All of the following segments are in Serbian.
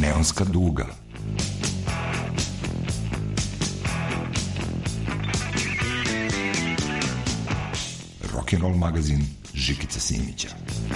Neonska duga. Rock'n'roll magazin Žikica Simića.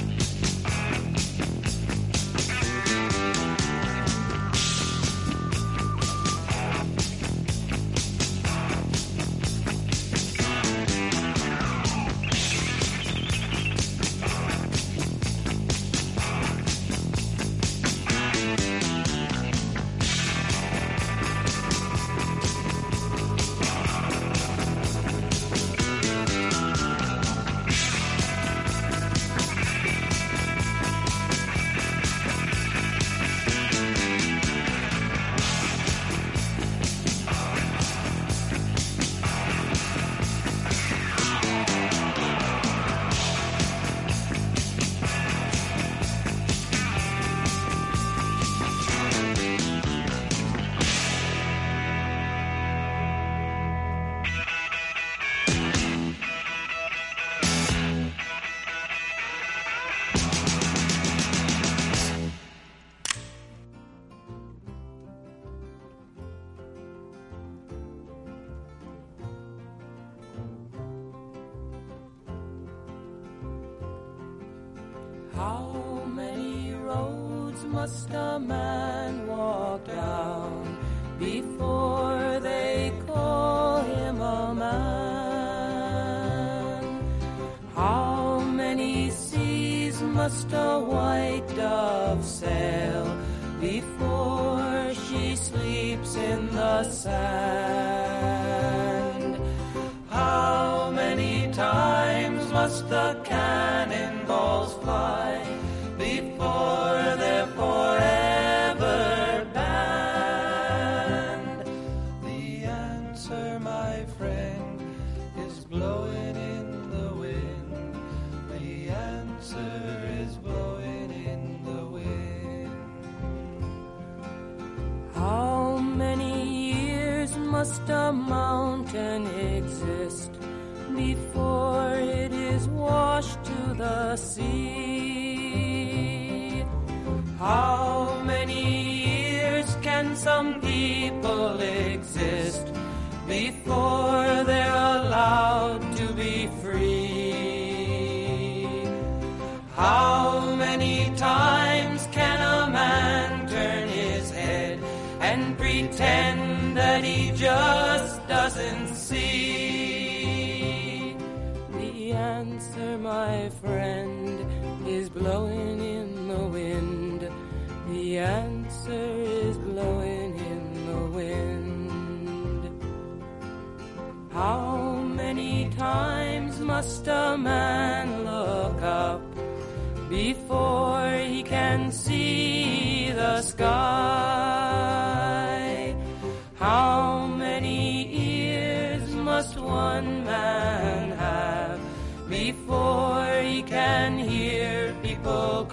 How many roads must a man walk down before they call him a man? How many seas must a white dove sail before she sleeps in the sand? How many times must the cannonballs fly before they're forever banned? The answer, my friend, is blowing in the wind. The answer is blowing in the wind. How many years must a mountain exist before it is washed to the sea? How many years can some people exist before they're allowed to be free? How many times can a man turn his head and pretend that he just doesn't see? The answer, my friend, is blowing in the wind. The answer is blowing in the wind. How many times must a man look up before he can see the sky? How many ears must one man have before he can hear people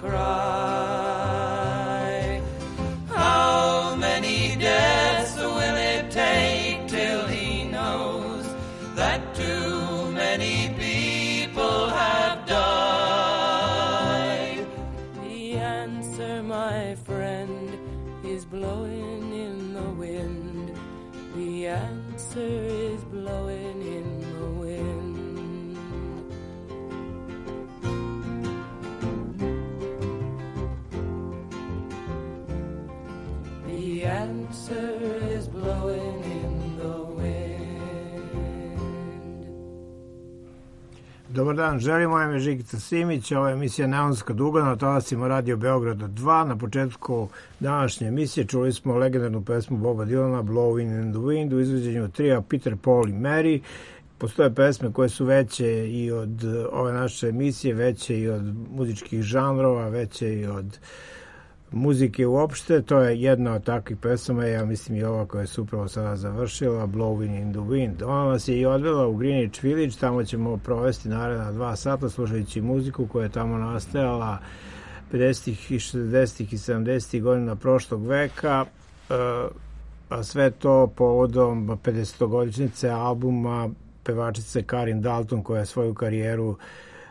cry? How many deaths will it take till he knows that too many people have died? The answer, my friend, is blowing in the wind. The answer is blowing in the wind. The answer is blowing in the wind. Dobar dan, želim, moje ime je Žikica Simić, ovo je emisija Neonska duga na talasima Radio Beograda 2. Na početku današnje emisije čuli smo legendarnu pesmu Boba Dylana Blowing in the Wind u izvođenju trija Peter, Paul i Mary. Postoje pesme koje su veće i od ove naše emisije, veće i od muzičkih žanrova, veće i od muzike uopšte. To je jedna od takvih pesama, ja mislim i ova koja je upravo sada završila, Blowing in the Wind. Ona nas je i odvela u Greenwich Village, tamo ćemo provesti naredna 2 sata slušajući muziku koja je tamo nastajala 50. i 60. i 70. godina prošlog veka, a sve to povodom 50-godišnjice albuma pevačice Karin Dalton, koja je svoju karijeru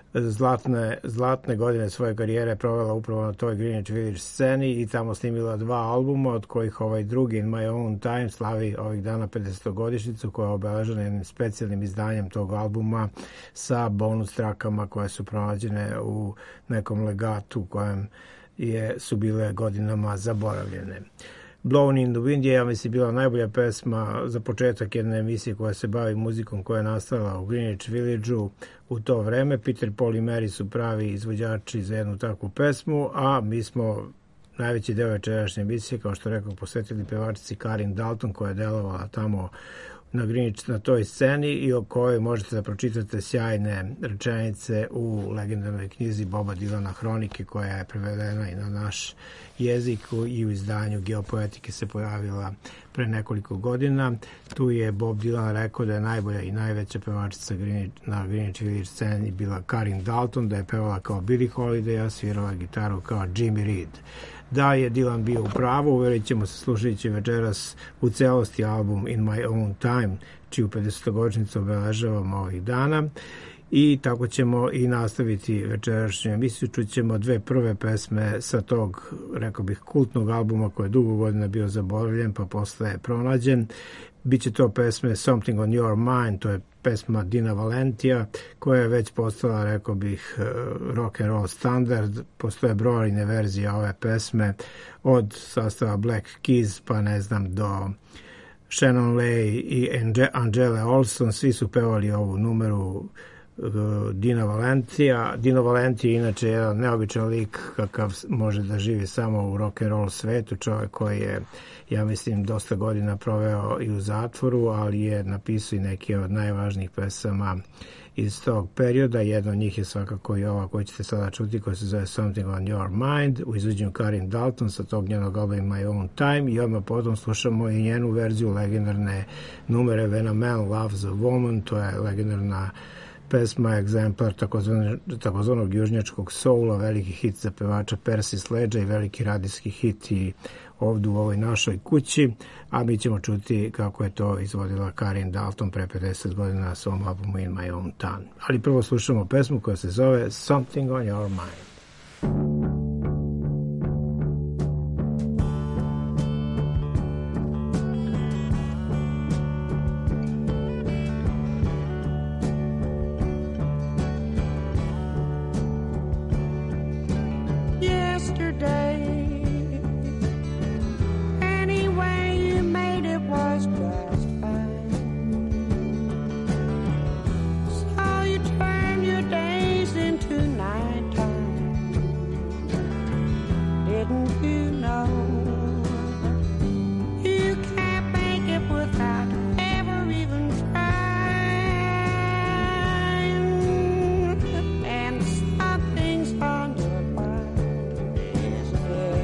zlatne godine svoje karijere provela upravo na toj Greenwich Village sceni i tamo snimila 2 albuma, od kojih ovaj drugi In My Own Time slavi ovih dana 50-godišnjicu, koja je obeležena jednim specijalnim izdanjem tog albuma sa bonus trakama koje su pronađene u nekom legatu kojem su bile godinama zaboravljene. Blown in the Wind je, ja mislim, bila najbolja pesma za početak jedne emisije koja se bavi muzikom koja je nastala u Greenwich Village-u u to vreme. Peter, Paul i Mary su pravi izvođači za jednu takvu pesmu, a mi smo najveći deo večerašnje emisije, kao što rekao, posvetili pevačici Karin Dalton, koja je delovala tamo na Greenwich na toj sceni i o kojoj možete da pročitate sjajne rečenice u legendarnoj knjizi Boba Dylana Hronike, koja je prevedena i na naš jezik i u izdanju Geopoetike se pojavila pre nekoliko godina. Tu je Bob Dylan rekao da je najbolja i najveća pevačica na Greenwich Village sceni bila Karin Dalton, da je pevala kao Billie Holiday, a svirala gitaru kao Jimmy Reed. Da je Dylan bio u pravu, uverit ćemo se slušajući večeras u celosti album In My Own Time, čiju 50-godišnjicu obeležavamo ovih dana. I tako ćemo i nastaviti večerašnju emisiju. Čućemo 2 prve pesme sa tog, rekao bih, kultnog albuma koji je dugo godina bio zaboravljen, pa posle je pronađen. Biće to pesme Something on Your Mind, to je pesma Dina Valentija, koja je već postala, rekao bih, rock and roll standard. Postoje brojne verzije ove pesme, od sastava Black Keys, pa ne znam, do Shannon Leigh i Angele Olsen, svi su pevali ovu numeru Dina Valentija. Dino Valentija je inače jedan neobičan lik kakav može da živi samo u rock and roll svetu, čovjek koji je, ja mislim, dosta godina proveo i u zatvoru, ali je napisao i neke od najvažnijih pesama iz tog perioda. Jedna od njih je svakako i ova koju ćete sada čuti, koja se zove Something on Your Mind, u izvođenju Karin Dalton sa tog njenog albuma In My Own Time, i odmah potom slušamo i njenu verziju legendarne numere When a Man Loves a Woman. To je legendarna pesma, egzemplar takozvanog južnjačkog soula, veliki hit za pevača Percy Sledgea i veliki radijski hit i ovdje u ovoj našoj kući, a mi ćemo čuti kako je to izvodila Karin Dalton pre 50 godina na svom albumu In My Own Time. Ali prvo slušamo pesmu koja se zove Something on Your Mind. And something's on your mind, isn't it?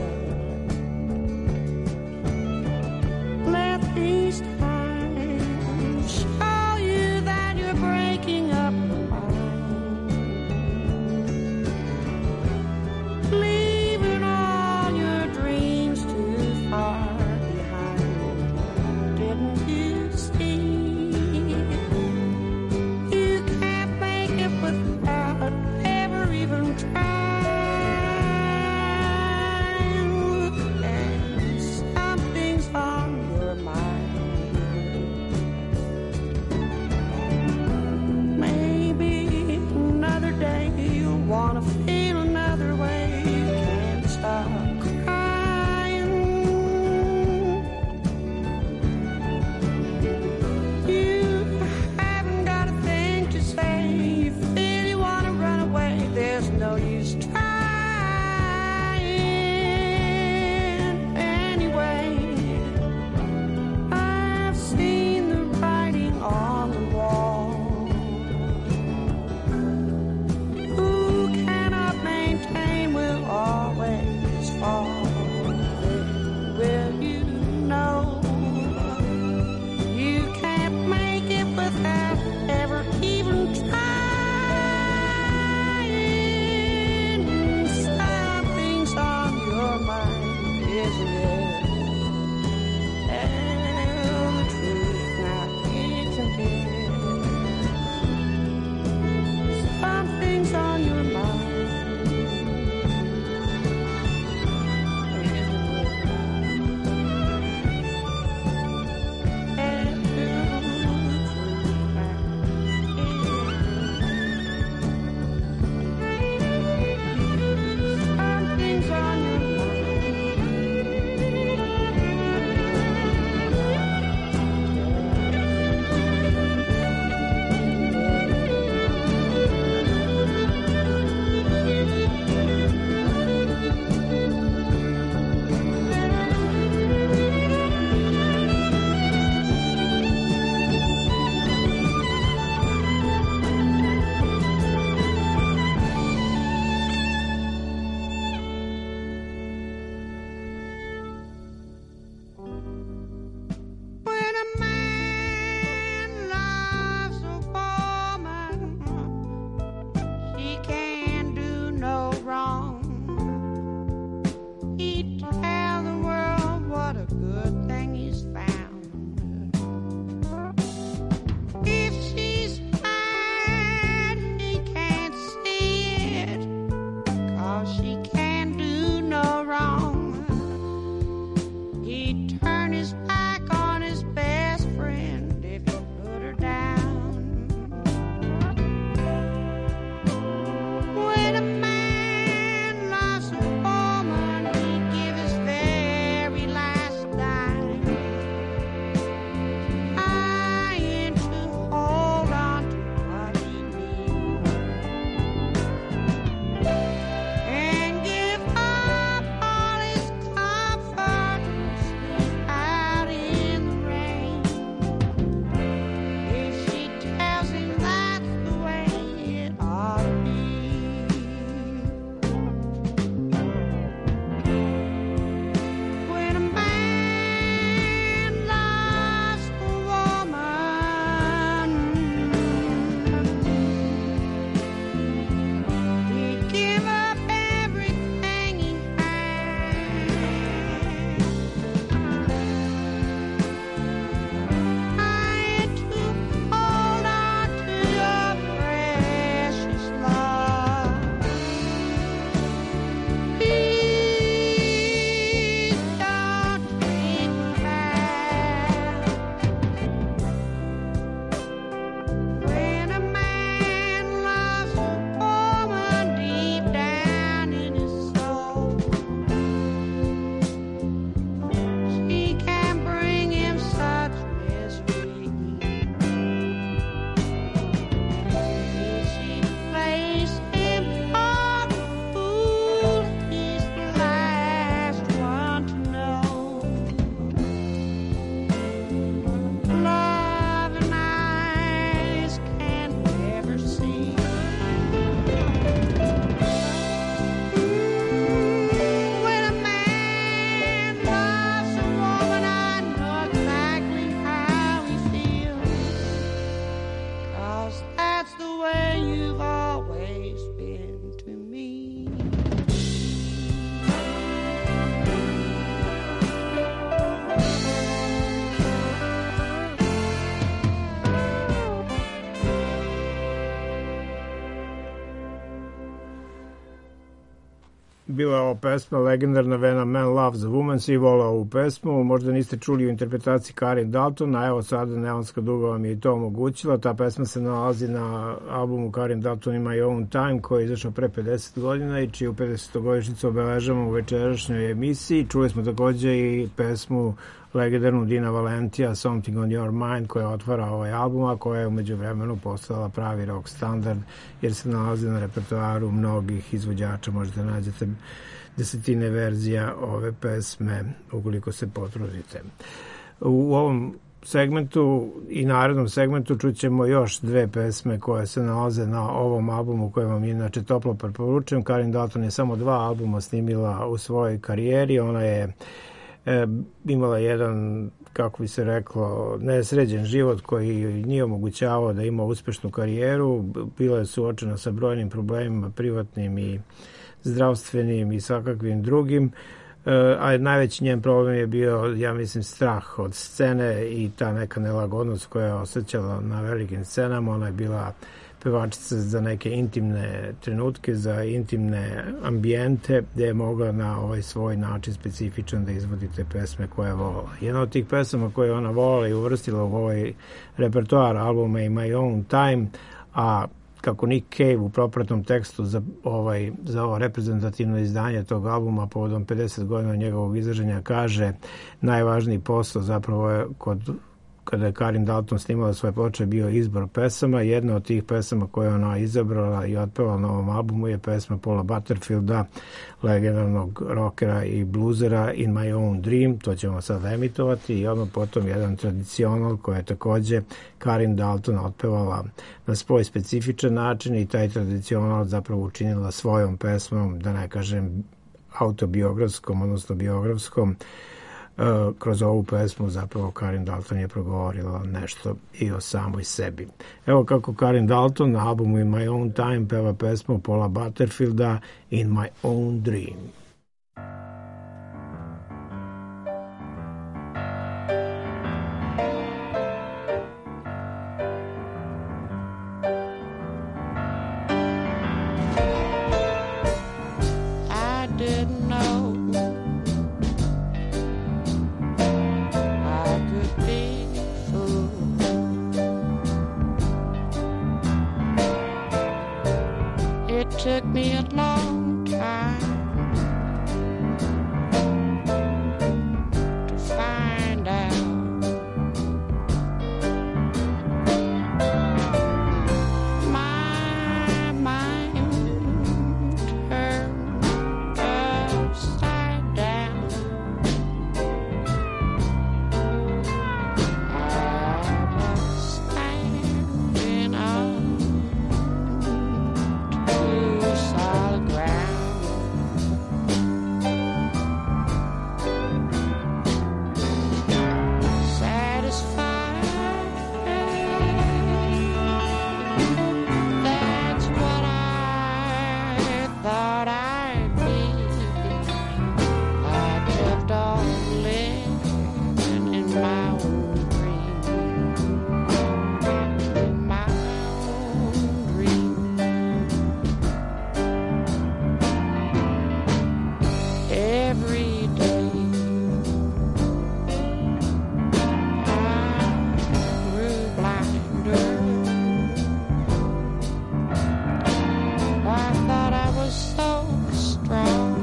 'cause she can't do no wrong. He'd turn his back on his best friend if he put her down. When a man loves a woman, he'd give his very last dime, trying to hold on to what he needs, and give up all his comfort and sleep out in the rain. If she tells him that's the way it ought to be. When a man loves a woman, he'd give up everything he had, trying to hold on to your precious love. Please don't treat me bad. When a man loves a woman deep down in his soul, she can bring him such misery. If she plays him for the fool, he's the last one to know. Love and eyes can never see. When a man loves a woman, I know exactly how he feels, 'cause that's the way you've always been to me. Bila je ovo pesma legendarna When a Man Loves a Woman, svi vole ovu pesmu, možda niste čuli u interpretaciji Karin Dalton, a evo sada Neonska duga vam je i to omogućila. Ta pesma se nalazi na albumu Karin Dalton in My Own Time, koji je izašao pre 50 godina i čiju 50-godišnjicu obeležavamo u večerašnjoj emisiji. Čuli smo takođe i pesmu legendarnu Dina Valentija, Something on Your Mind, koja otvara ovaj album, a koja je umeđu vremenu postala pravi rock standard, jer se nalazi na repertoaru mnogih izvođača. Možete nađete desetine verzija ove pesme ukoliko se potrudite. U ovom segmentu i narednom segmentu čućemo još dve pesme koje se nalaze na ovom albumu koje vam inače toplo preporučujem. Karin Dalton je samo 2 albuma snimila u svojoj karijeri. Ona je imala jedan, kako bi se reklo, nesređen život koji nije omogućavao da ima uspešnu karijeru. Bila je suočena sa brojnim problemima privatnim i zdravstvenim i svakakvim drugim, a najveći njen problem je bio, ja mislim, strah od scene i ta neka nelagodnost koja je osjećala na velikim scenama. Ona je bila pevačica za neke intimne trenutke, za intimne ambijente, gde je mogla na ovaj svoj način specifičan da izvodi te pesme koje je volala. Jedna od tih pesama koje ona volala i uvrstila u ovaj repertoar albuma i My Own Time, a kako Nick Cave u propratnom tekstu za ovo reprezentativno izdanje tog albuma povodom 50 godina njegovog izraženja kaže, najvažniji posao zapravo je kada je Karin Dalton snimala svoje ploče bio izbor pesama. Jedna od tih pesama koje ona izabrala i otpevala na ovom albumu je pesma Paula Butterfielda, legendarnog rockera i bluzera, In My Own Dream. To ćemo sad emitovati i odmah potom jedan tradicional koji je takođe Karin Dalton otpevala na svoj specifičan način i taj tradicional zapravo učinila svojom pesmom, da ne kažem autobiografskom, odnosno biografskom. Kroz ovu pesmu zapravo Karin Dalton je progovorila nešto i o samoj sebi. Evo kako Karin Dalton na albumu In My Own Time peva pesmu Paula Butterfielda In My Own Dream. me a long time to find out. My mind turned upside down. I was standing on to solid ground. Satisfied, that's what I thought I'd be. I kept on living in my own dream, in my own dream. Every day I grew blinder. I thought I was so strong.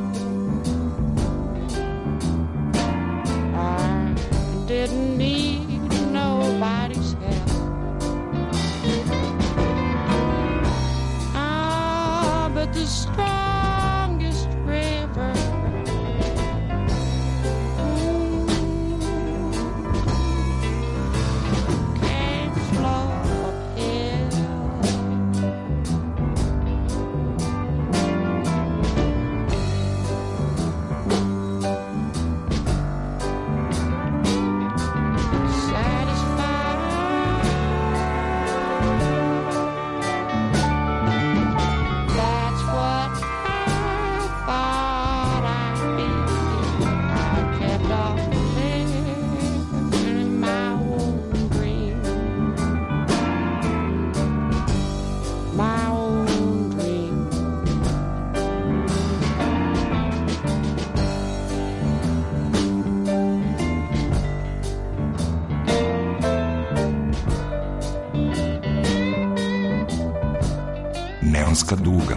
I didn't need nobody's help. Ah, but the strongest river can't flow uphill. That's what I thought I'd be. I kept on living in my own dream, my own dream. Neonska duga.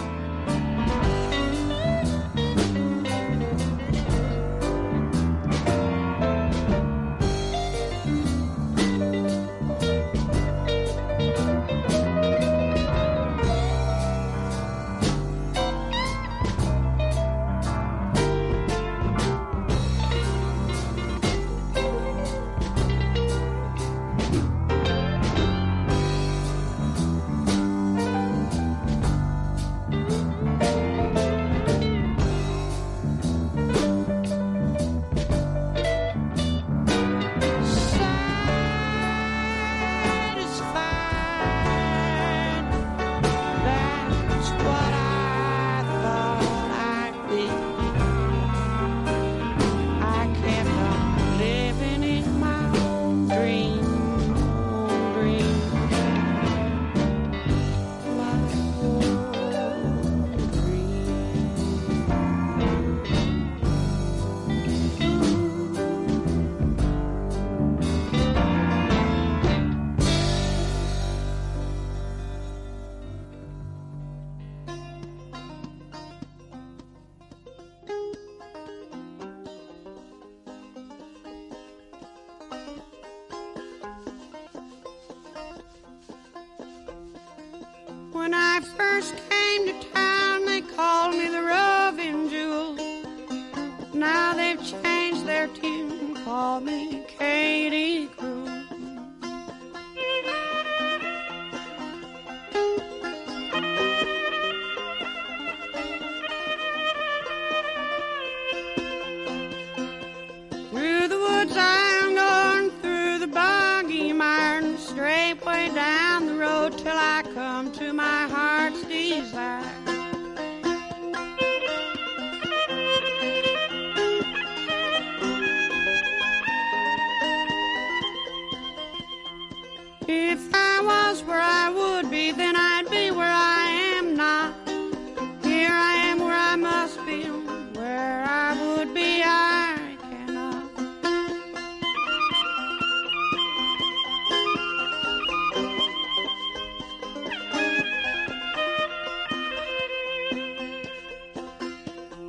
Satisfied, that's what I thought I'd be. I kept on living in my own dream, my own When I first came to town, they called me the Roving Jewel. Now they've changed their tune, call me Katie Crew. Through the woods I'm going, through the boggy mire, and straight way down the road till I come to my heart's desire.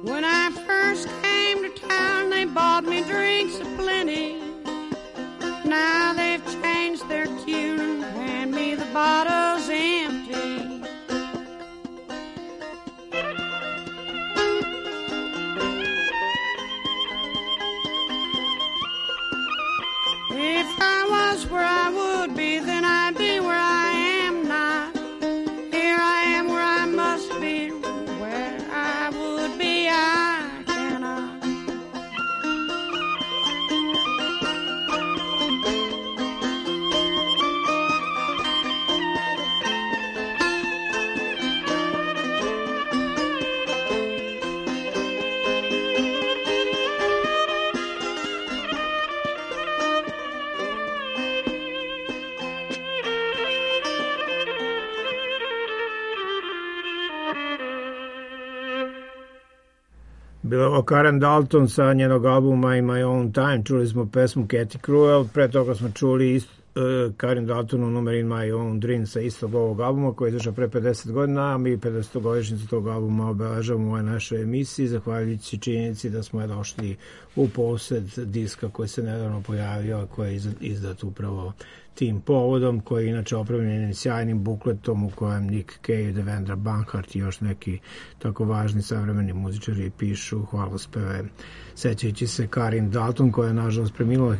When I first came to town, they bought me drinks aplenty. Now they've changed their tune and hand me the bottles empty. If I was where I would be, then I'd be where I am not. Here I am where I must be, where I would be, I cannot. Bilo je ovo Karen Dalton sa njenog albuma In My Own Time. Čuli smo pesmu Cathy Cruel, pre toga smo čuli Karen Daltonu numer In My Own Dream sa istog ovog albuma koji je izašao pre 50 godina, a mi 50-godišnjicu tog albuma obeležavamo u ovoj našoj emisiji, zahvaljujući činjenici da smo došli u posed diska koji se nedavno pojavio, a koji je izdat upravo tim povodom, koji je inače opremljen sjajnim bukletom u kojem Nick Cave, Devendra Banhart i još neki tako važni savremeni muzičari pišu hvalospeve, sećajući se Karen Dalton, koja je nažalost preminula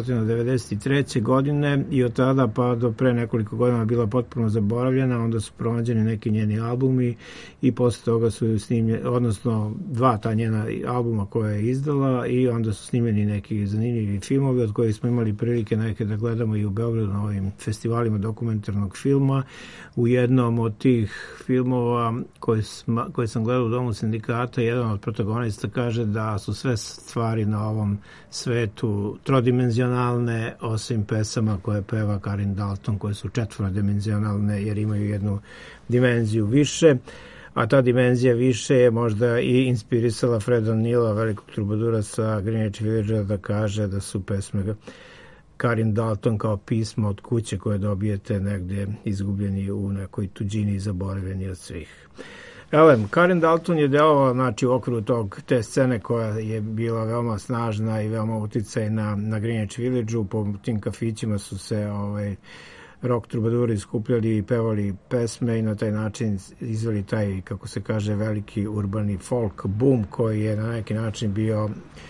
1993. godine i od tada pa do pre nekoliko godina bila potpuno zaboravljena. Onda su pronađeni neki njeni albumi i posle toga su snimljeni, odnosno dva ta njena albuma koje je izdala, i onda su snimljeni neki zanimljivi filmovi od kojih smo imali prilike neke da gledamo i u Beogradu na ovim festivalima dokumentarnog filma. U jednom od tih filmova koje sam gledao u Domu sindikata, jedan od protagonista kaže da su sve stvari na ovom svetu trodimenzionalne, osim pesama koje peva Karen Dalton, koje su četvorodimenzionalne jer imaju jednu dimenziju više, a ta dimenzija više je možda i inspirisala Freda Neela, velikog trubadura sa Greenwich Village, da kaže da su pesme Karen Dalton kao pismo od kuće koje dobijete negdje izgubljeni u nekoj tuđini i zaboravljeni od svih. Karen Dalton je delovala, znači, u okviru te scene koja je bila veoma snažna i veoma uticajna na Greenwich Village-u. Po tim kafićima su se rock trubaduri skupljali i pevali pesme i na taj način izveli taj, kako se kaže, veliki urbani folk boom koji je na neki način bio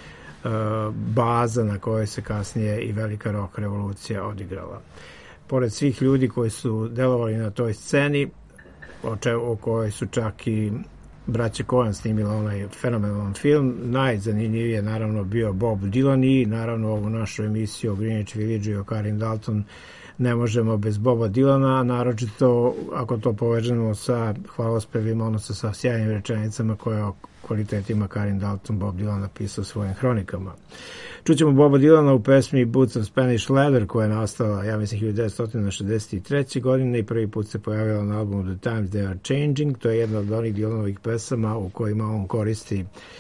baza na kojoj se kasnije i velika rock revolucija odigrala. Pored svih ljudi koji su delovali na toj sceni, o kojoj su čak i braće Coen snimila onaj fenomenalan film, najzanimljiviji je naravno bio Bob Dylan, i naravno ovu našu emisiju o Greenwich Village i o Karen Dalton ne možemo bez Boba Dylana, naročito ako to povežemo sa hvalospevima, odnosno sa sjajnim rečenicama koje o kvalitetima Karen Dalton Bob Dylan napisao svojim hronikama. Čućemo Boba Dylana u pesmi Boots of Spanish Leather, koja je nastala, ja mislim, 1963. godine i prvi put se pojavila na albumu The Times They Are Changing. To je jedna od onih Dylanovih pesama u kojima on koristi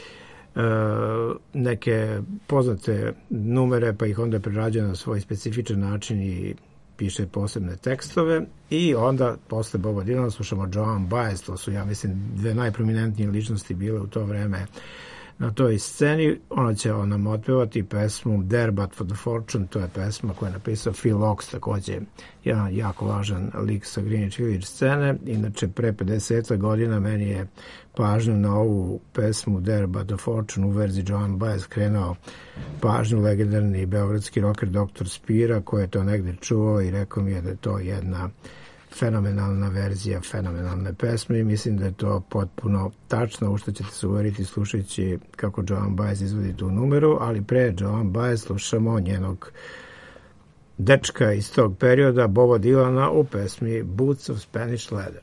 neke poznate numere, pa ih onda prerađuje na svoj specifičan način i piše posebne tekstove. I onda posle Boba Dylana slušamo Joan Baez. To su, ja mislim, dve najprominentnije ličnosti bile u to vreme na toj sceni. Ona će nam otpevati pesmu There But For The Fortune. To je pesma koju je napisao Phil Ochs, takođe jedan jako važan lik sa Greenwich Village scene. Inače, pre 50 godina meni je pažnju na ovu pesmu There But The Fortune u verziji Joan Baez krenuo pažnju legendarni beogradski rocker Dr. Spira, koji je to negde čuo i rekao mi je da je to jedna fenomenalna verzija fenomenalne pesme, i mislim da je to potpuno tačno, u što ćete se uveriti slušajući kako Joan Baez izvodi tu numeru. Ali pre Joan Baez slušamo njenog dečka iz tog perioda, Boba Dylana, u pesmi Boots of Spanish Leather.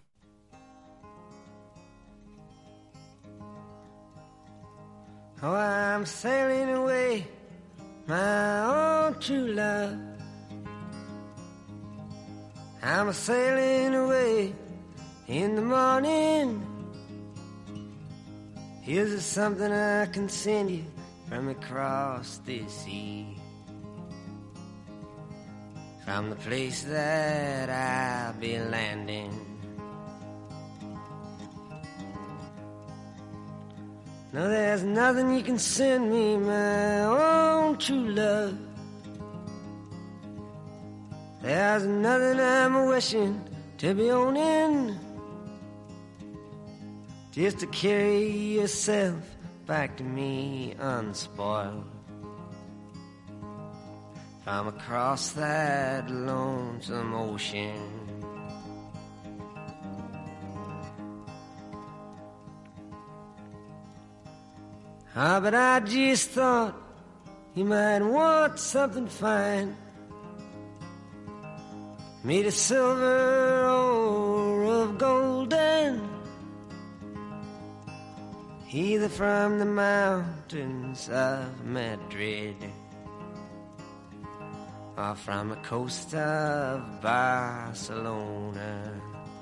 Oh, I'm sailing away, my own true love. I'm sailing away in the morning. Here's something I can send you from across the sea, from the place that I'll be landing. No, there's nothing you can send me, my own true love. There's nothing I'm wishing to be owning, just to carry yourself back to me unspoiled from across that lonesome ocean. Ah, but I just thought you might want something fine, made of silver or of golden, either from the mountains of Madrid or from the coast of Barcelona.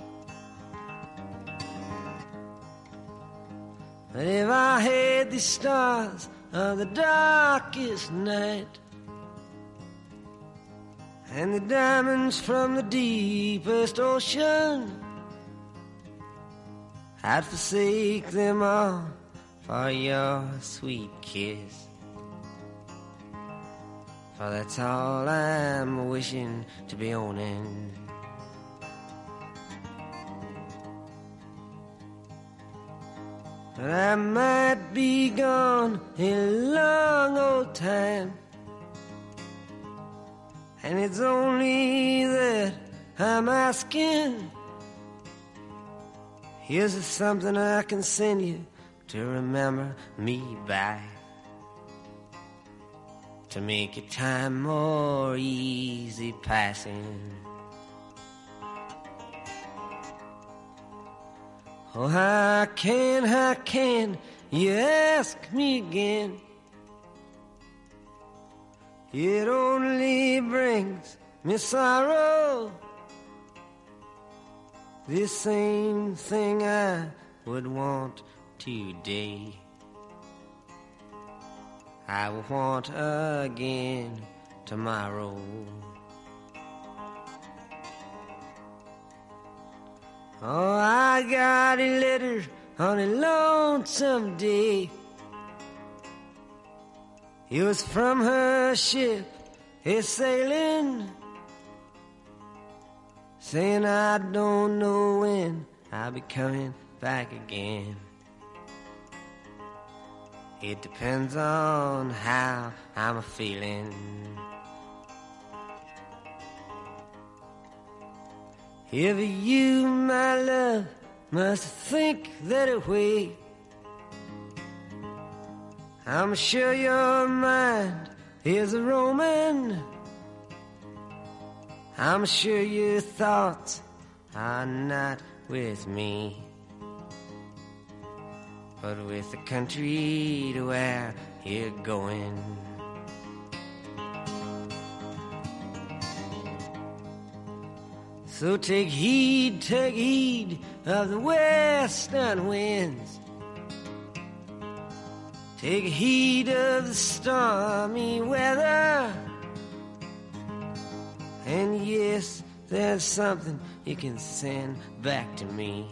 But if I had the stars of the darkest night and the diamonds from the deepest ocean, I'd forsake them all for your sweet kiss. For that's all I'm wishing to be owning. But I might be gone a long old time, and it's only that I'm asking. Here's something I can send you to remember me by, to make your time more easy passing. Oh, how can you ask me again? It only brings me sorrow. This same thing I would want today, I will want again tomorrow. Oh, I got a letter on a lonesome day. It was from her ship, a sailing, saying I don't know when I'll be coming back again. It depends on how I'm feeling. If you, my love, must think that way, I'm sure your mind is a roaming. I'm sure your thoughts are not with me, but with the country to where you're going. So take heed of the western winds. Take heed of the stormy weather. And yes, there's something you can send back to me.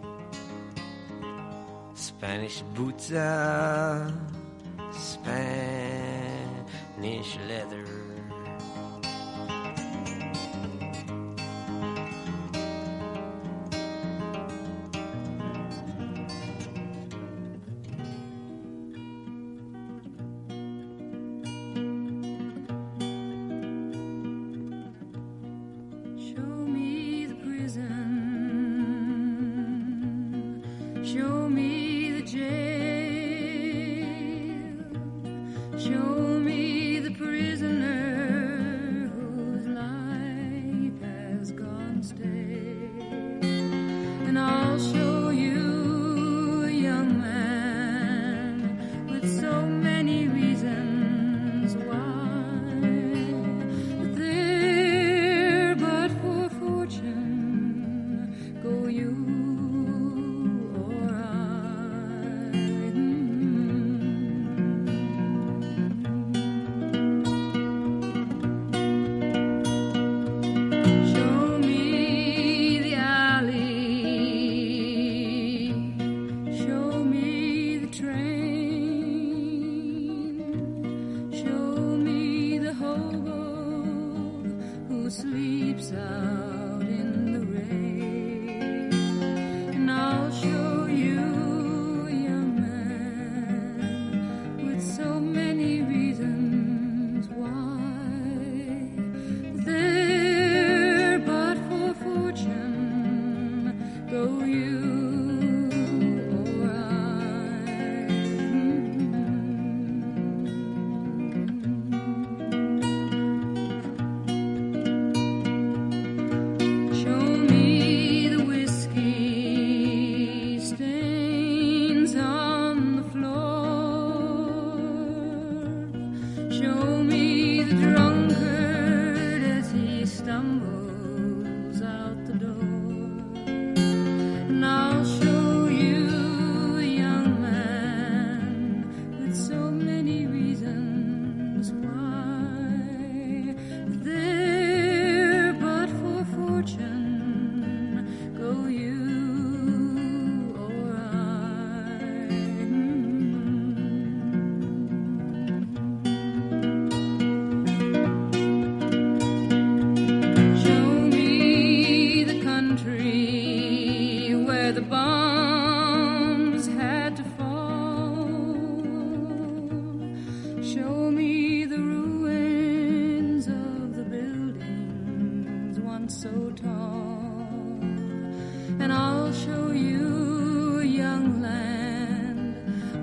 Spanish boots of Spanish leather.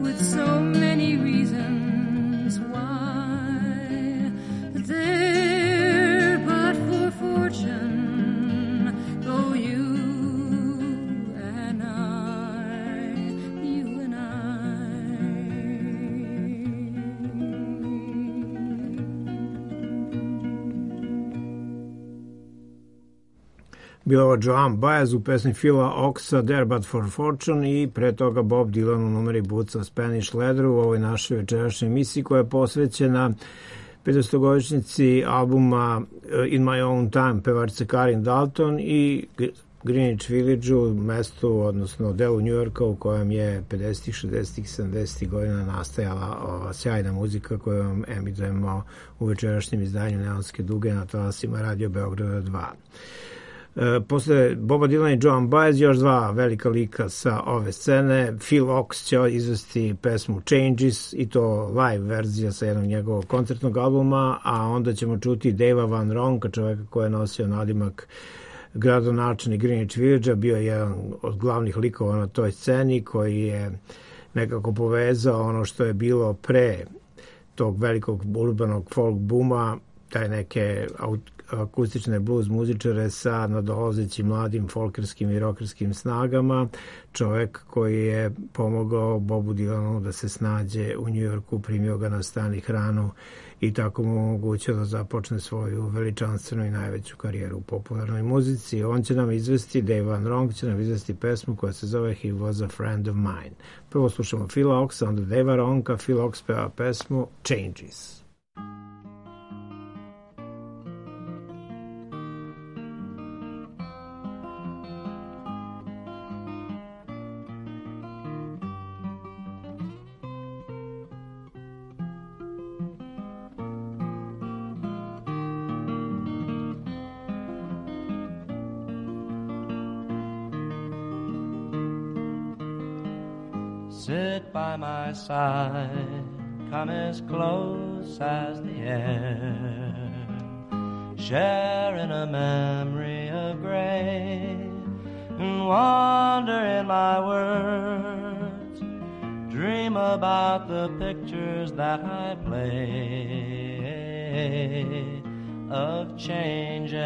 with so many reasons why they're but for fortune, though you and I. Bio ovo Joan Baez u pesmi Phila Oxa, There But For Fortune, i pre toga Bob Dylan u numeri Boots of Spanish Leather u ovoj našoj večerašnjoj emisiji koja je posvećena 500-godišnjici albuma In My Own Time pevačice Karin Dalton i Greenwich Village-u, mestu, odnosno delu Njujorka u kojem je 50-ih, 60-ih, 70-ih godina nastajala ova sjajna muzika koju vam emitujemo u večerašnjem izdanju Neonske duge na talasima Radio Beograda 2. Posle Boba Dylana i Joan Baez još dva velika lika sa ove scene. Phil Ox će izvesti pesmu Changes i to live verzija sa jednog njegovog koncertnog albuma, a onda ćemo čuti Davea Van Ronka, čoveka koji je nosio nadimak gradonačelnik Greenwich Village-a, bio je jedan od glavnih likova na toj sceni koji je nekako povezao ono što je bilo pre tog velikog urbanog folk booma, taj neke akustične blues muzičare sa nadolazećim mladim folkerskim i rockerskim snagama, čovek koji je pomogao Bobu Dylanu da se snađe u Njujorku, primio ga na stan i hranu i tako mu omogućio da započne svoju veličanstvenu i najveću karijeru u popularnoj muzici. On će nam izvesti, Dave Van Ronk će nam izvesti pesmu koja se zove He Was a Friend of Mine. Prvo slušamo Phila Oxa, onda Davea Ronka. Phil Ox peva pesmu Changes. Sit by my side, come as close as the air, sharing a memory of gray, and wander in my words, dream about the pictures that I play of changes,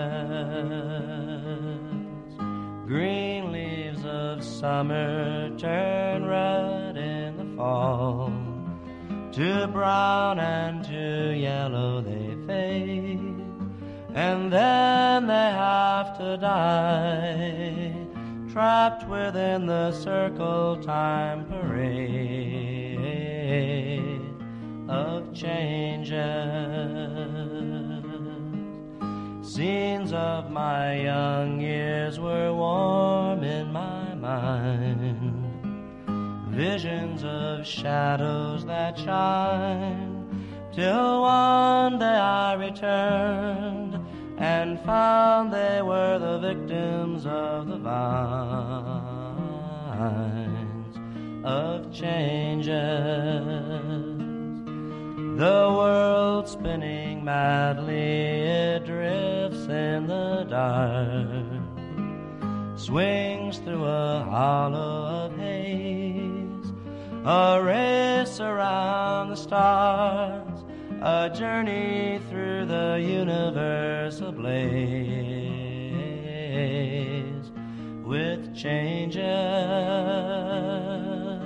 green leaves of summer turn red in the fall, to brown and to yellow they fade, and then they have to die, trapped within the circle time parade of changes. Scenes of my young years were warm in my mind, visions of shadows that shine, till one day I returned and found they were the victims of the vines of changes. The world spinning madly, it drifts in the dark, swings through a hollow of haze, a race around the stars, a journey through the universe ablaze with changes.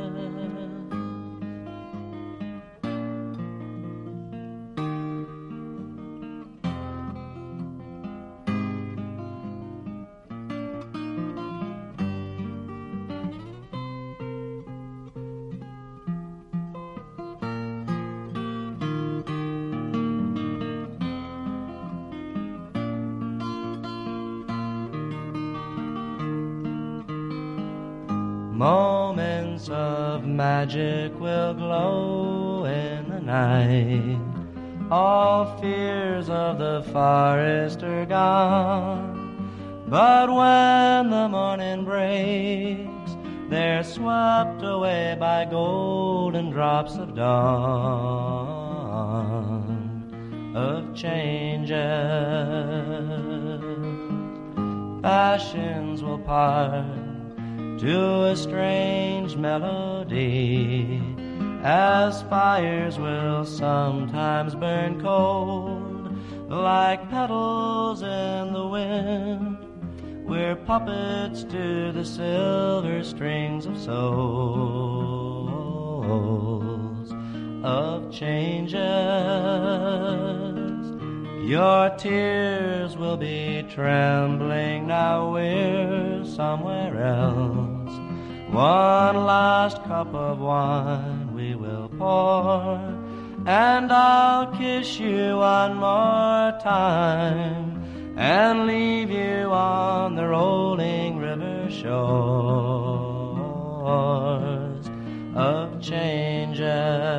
Moments of magic will glow in the night, all fears of the forest are gone, but when the morning breaks, they're swept away by golden drops of dawn, of changes. Passions will part, to a strange melody, as fires will sometimes burn cold, like petals in the wind. We're puppets to the silver strings of souls, of changes. Your tears will be trembling, now we're somewhere else. One last cup of wine we will pour, and I'll kiss you one more time and leave you on the rolling river shores of changes.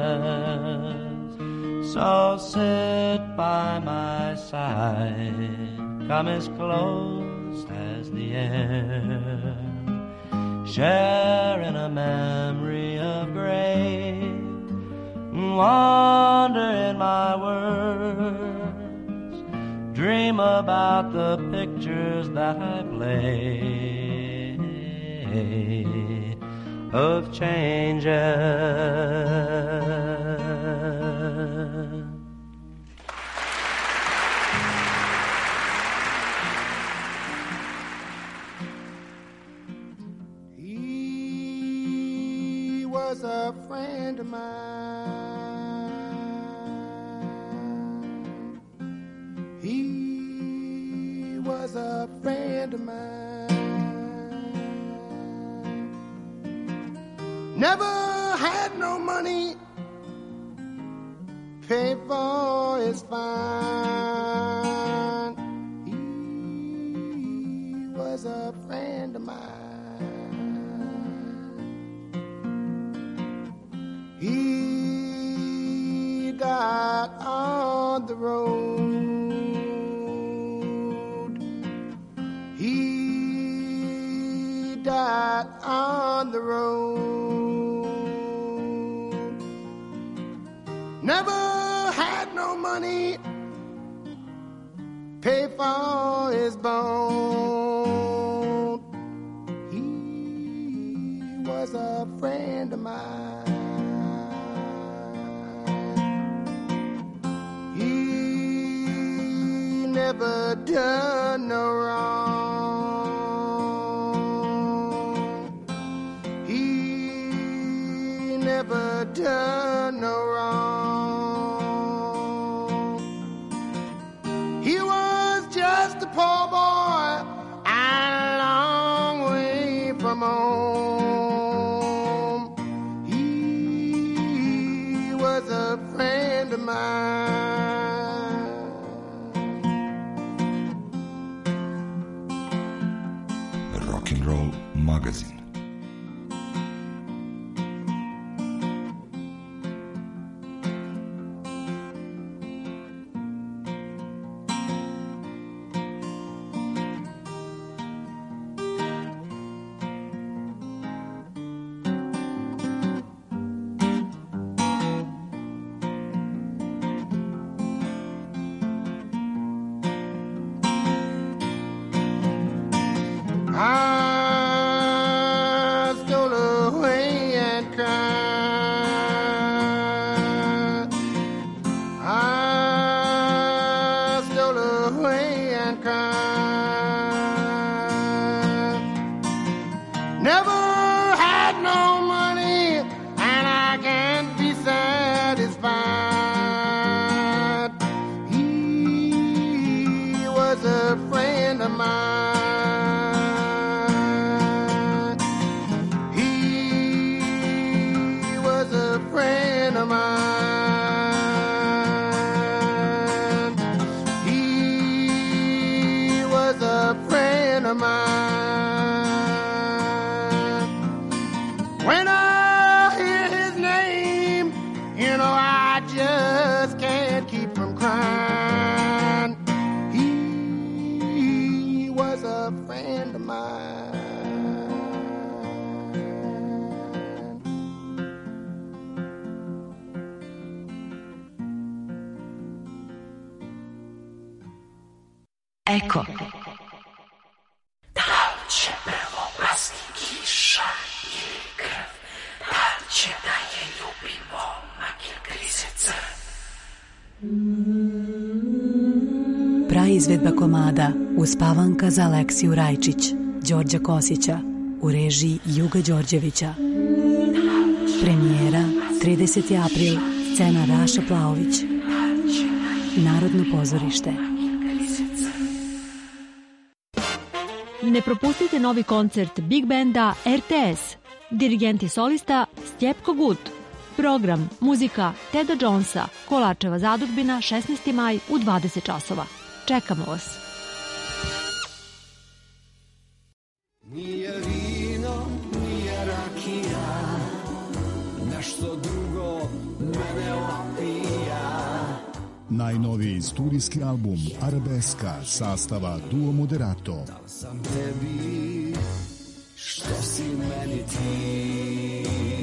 So sit by my side, come as close as the air, share in a memory of grace, wander in my words, dream about the pictures that I play of changes. He was a friend of mine. He was a friend of mine. Never had no money, pay for his fine. He was a friend of mine. He died on the road. He died on the road. Never had no money, pay for his bone. He was a friend of mine. He never done no wrong. He never done no wrong. He was just a poor boy and a long way from home. He was a friend of mine. Rock and Roll Magazine. I stole away and cried. I stole away and cried. Never had no money and I can't be satisfied. He was a friend of mine. Friend of mine. He was a friend of mine. When I hear his name, you know I just can't keep from crying. He was a friend of mine. Eko. Dolce bevo pasti kisha. izvedba komada Uspavanka za Aleksiju Rajčić, Đorđa Kosića, u režiji Juga Đorđevića. Premijera 30. april, scena Raša Plaović. Narodno pozorište. Ne propustite novi koncert Big Banda RTS. Dirigent i solista Stjepko Gut. Program, muzika Teda Jonesa, Kolačeva zadužbina, 16. maj u 20 časova. Čekamo vas. Nije vino, nije rakija, nešto drugo mene opija. Najnoviji studijski album Arabeska sastava Duo Moderato. Dal sam tebi, što si meni ti.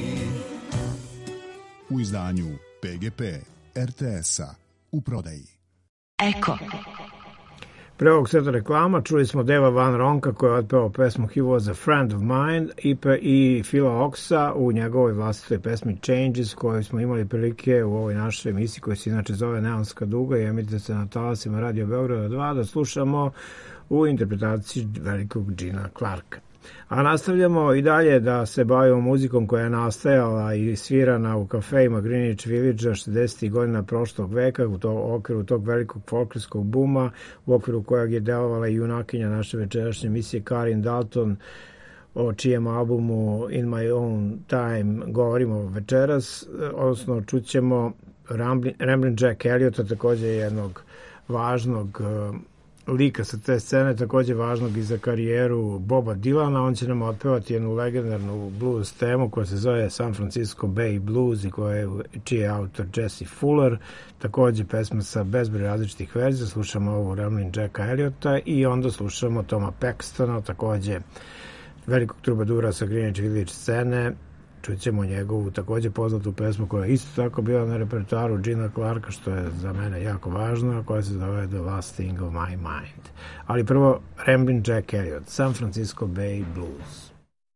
U izdanju PGP RTS-a u prodaji. Eko. Pre ovog seta reklama čuli smo Deva Van Ronka koji je otpevao pesmu He Was a Friend of Mine i Phila Oxa u njegovoj vlastitoj pesmi Changes koju smo imali prilike u ovoj našoj emisiji koja se inače zove Neonska duga i emituje se na talasima Radio Beograda 2 da slušamo u interpretaciji velikog Gina Clarka. A nastavljamo i dalje da se bavimo muzikom koja je nastajala i svirana u kafejima Greenwich Village-a 60. godina prošlog veka u okviru tog velikog folklorskog buma, u okviru kojeg je delovala i junakinja naše večerašnje emisije Karin Dalton, o čijem albumu In My Own Time govorimo večeras, odnosno čućemo Ramblin' Jack Elliota, također jednog važnog lika sa te scene, također važnog i za karijeru Boba Dylana. On će nam otpevati jednu legendarnu blues temu koja se zove San Francisco Bay Blues i čiji je autor Jesse Fuller, također pesma sa bezbroj različitih verzija. Slušamo ovu Ramblin' Jacka Elliota i onda slušamo Toma Paxtona, također velikog trubadura sa Greenwich Village scene. Čućemo njegovu također poznatu pesmu koja je isto tako bila na repertoaru Gina Clarka, što je za mene jako važno, koja se zove The Last Thing of My Mind. Ali prvo Ramblin' Jack Elliot, San Francisco Bay Blues.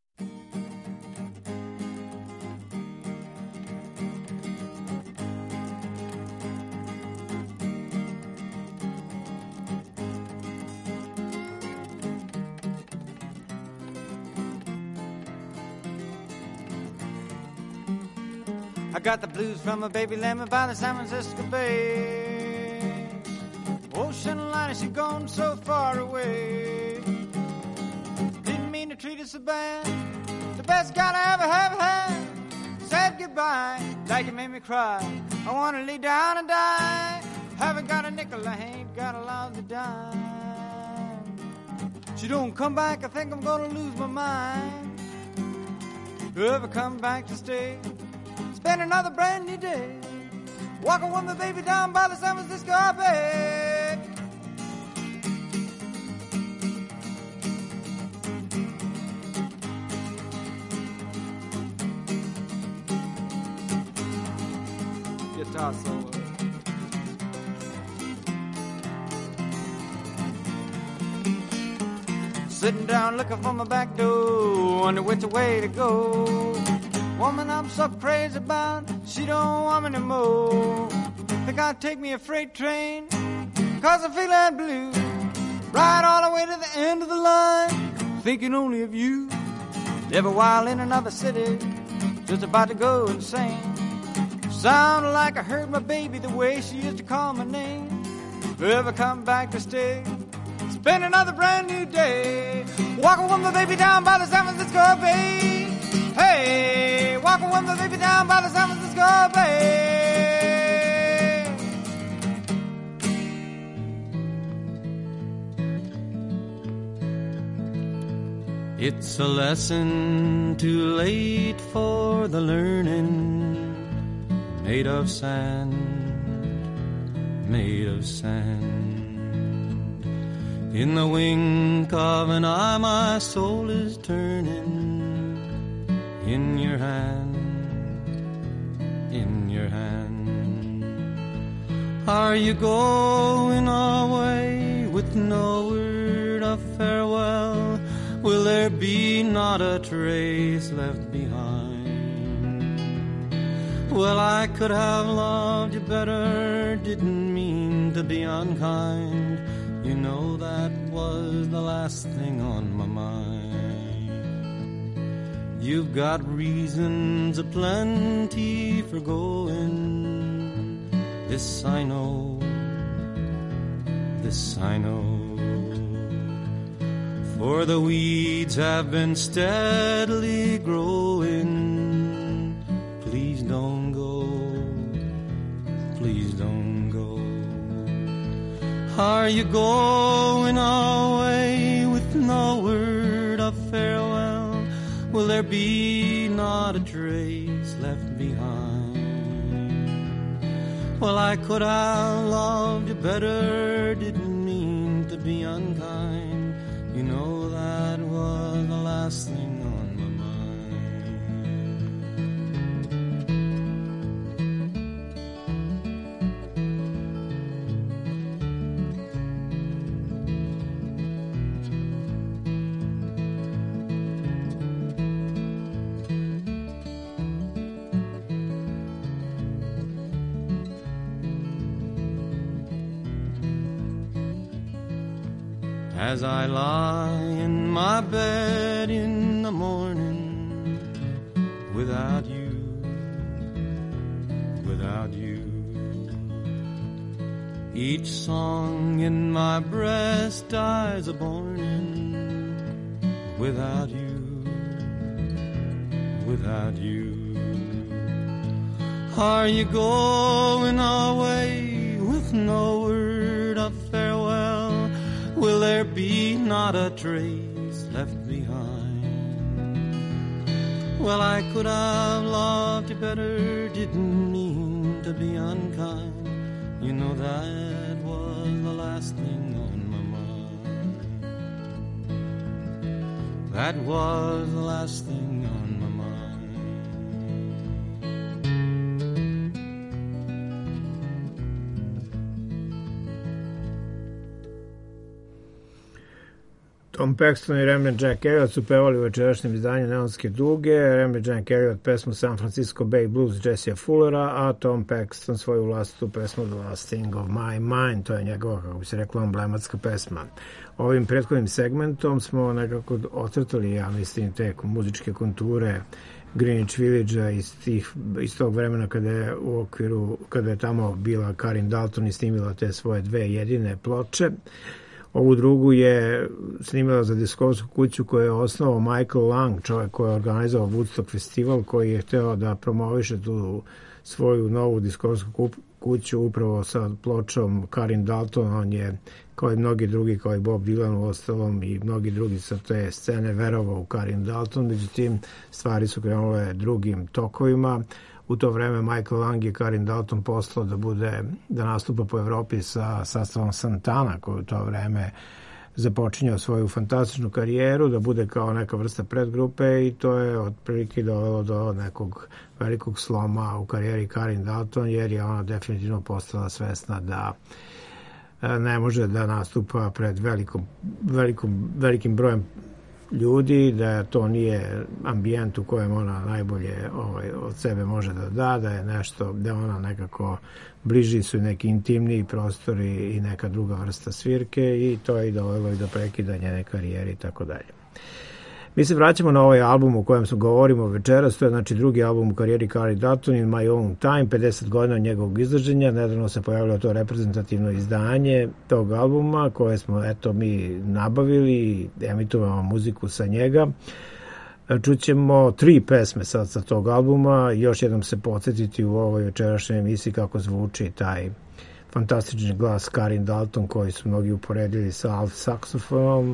I got the blues from a baby lemon by the San Francisco Bay. Ocean liner, she gone so far away. Didn't mean to treat her so bad. The best God I ever have had. Said goodbye, like it made me cry. I wanna lay down and die. Haven't got a nickel, I ain't got a lousy dime. She don't come back, I think I'm gonna lose my mind. Ever come back to stay? Spend another brand new day walking with my baby down by the San Francisco Bay. Guitar solo. Sitting down looking for my back door, wonder which way to go. Woman I'm so crazy about, she don't want me no more. Think I'll take me a freight train, cause I'm feeling blue. Ride all the way to the end of the line, thinking only of you. Every while in another city, just about to go insane. Sounded like I heard my baby the way she used to call my name. Ever come back to stay? Spend another brand new day, walking with my baby down by the San Francisco Bay. Hey, walking with my baby down by the San Francisco Bay. It's a lesson too late for the learning, made of sand, made of sand. In the wink of an eye my soul is turning. In your hand, in your hand. Are you going away with no word of farewell? Will there be not a trace left behind? Well, I could have loved you better, didn't mean to be unkind. You know that was the last thing on my mind. You've got reasons aplenty for going. This I know, this I know. For the weeds have been steadily growing. Please don't go, please don't go. Are you going away with no word of farewell? Will there be not a trace left behind? Well, I could have loved you better, didn't mean to be unkind. You know that was the last thing on my As I lie in my bed in the morning, without you, without you. Each song in my breast dies a-born, without you, without you. Are you going away with no word of farewell? Will there be not a trace left behind? Well, I could have loved you better, didn't mean to be unkind. You know that was the last thing on my mind. That was the last thing on my mind. Tom Paxton i Rembrandt Jack Elliot su pevali u večerašnjem izdanju Neonske duge. Rembrandt Jack Elliot pesmu San Francisco Bay Blues Jessija Fullera, a Tom Paxton svoju vlastitu pesmu The Last Thing of My Mind. To je njegova, kako bi se rekla, emblematska pesma. Ovim prethodnim segmentom smo nekako ocrtali, ja mislim, te muzičke konture Greenwich Village-a iz tog vremena kada je tamo bila Karin Dalton i snimila te svoje dve jedine ploče. Ovu drugu je snimila za diskovsku kuću koju je osnovao Michael Lang, čovjek koji je organizovao Woodstock festival, koji je hteo da promoviše tu svoju novu diskovsku kuću upravo sa pločom Karin Dalton. On je, kao i mnogi drugi, kao i Bob Dylan u ostalom i mnogi drugi sa te scene, verovao u Karin Dalton, međutim stvari su krenule drugim tokovima. U to vreme Michael Lang je Karin Dalton poslao da nastupa po Evropi sa sastavom Santana, koji u to vreme započinjao svoju fantastičnu karijeru, da bude kao neka vrsta predgrupe, i to je otprilike dovelo do nekog velikog sloma u karijeri Karin Dalton, jer je ona definitivno postala svesna da ne može da nastupa pred velikim brojem ljudi, da to nije ambijent u kojem ona najbolje od sebe može da je nešto, da ona nekako bliži su neki intimniji prostori i neka druga vrsta svirke, i to je i dovelo i do prekidanja njene karijere i tako dalje. Mi se vraćamo na ovaj album o kojem govorimo večeras. To je znači drugi album u karijeri Karin Dalton, In My Own Time, 50 godina od njegovog izlaženja. Nedavno se pojavilo to reprezentativno izdanje tog albuma koje smo mi nabavili i emitovamo muziku sa njega. Čućemo 3 pesme sad sa tog albuma. Još jednom se podsjetiti u ovoj večerašnjoj emisiji kako zvuči taj fantastični glas Karin Dalton koji su mnogi uporedili sa alt saksofonom,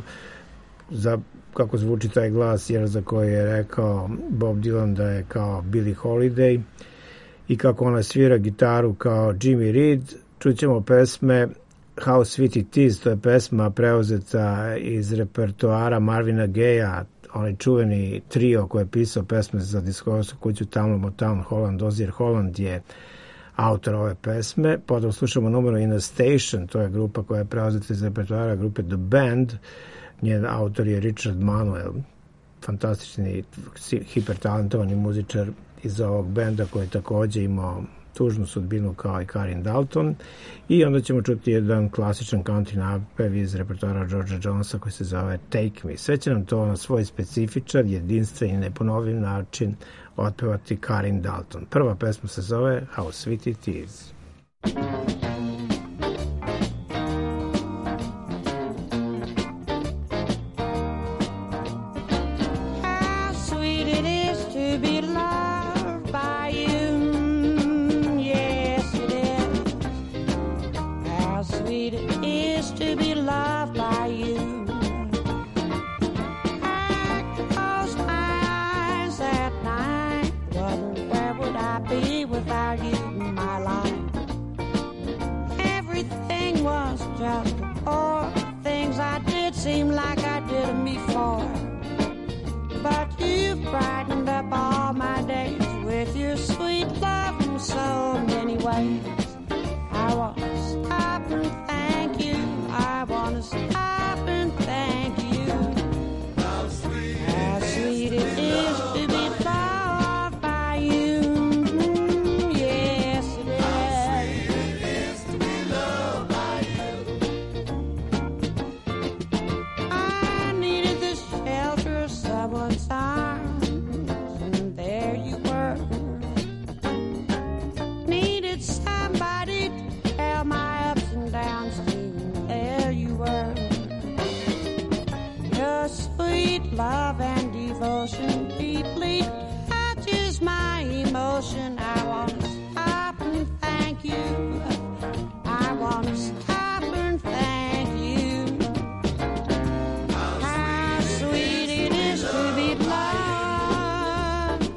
kako zvuči taj glas, jer za koji je rekao Bob Dylan da je kao Billie Holiday, i kako ona svira gitaru kao Jimmy Reed. Čućemo pesme How Sweet It Is, to je pesma preuzeta iz repertoara Marvina Gaye-a, onaj čuveni trio koji je pisao pesme za diskografsku kuću Tamla Motown Holland. Ozir Holland je autor ove pesme. Potom slušamo numero In a Station, to je grupa koja je preuzeta iz repertoara grupe The Band. Njen autor je Richard Manuel, fantastični, hipertalentovani muzičar iz ovog benda koji takođe imao tužnu sudbinu kao i Karin Dalton, i onda ćemo čuti jedan klasičan country napev iz repertoara Georgea Jonesa koji se zove Take Me. Sve će nam to na svoj specifičan, jedinstven i neponovljiv način otpevati Karin Dalton. Prva pesma se zove How Sweet It Is. Seem like I did them before, but you've brightened up all my days with your sweet love in so many ways. I want to stop and thank you. I want to stop and thank you. How sweet it is to be loved by you. Yes, it is. How sweet it is to be loved by you. Someone's arms, and there you were. Needed somebody to tell my ups and downs to. There you were. Your sweet love and devotion deeply touches my emotion. I want to stop and thank you. I want to stop and thank you. How sweet it is to be loved.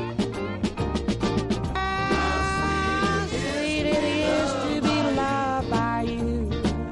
How sweet it is to be loved by you.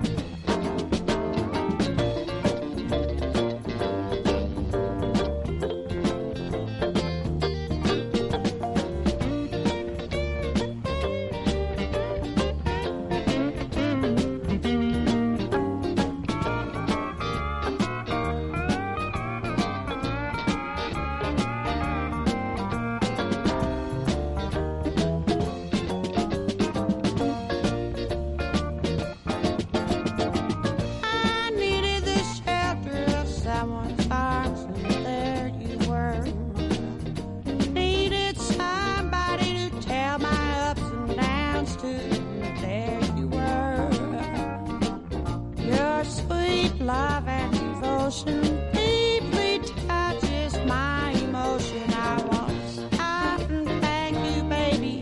Love and devotion deeply touches my emotion. I want to stop and thank you, baby.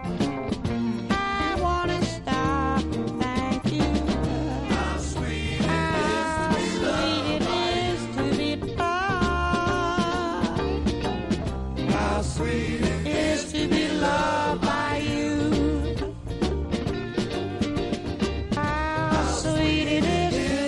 I want to stop and thank you. How sweet it is to be loved. How sweet it is to be loved by you. How sweet it is.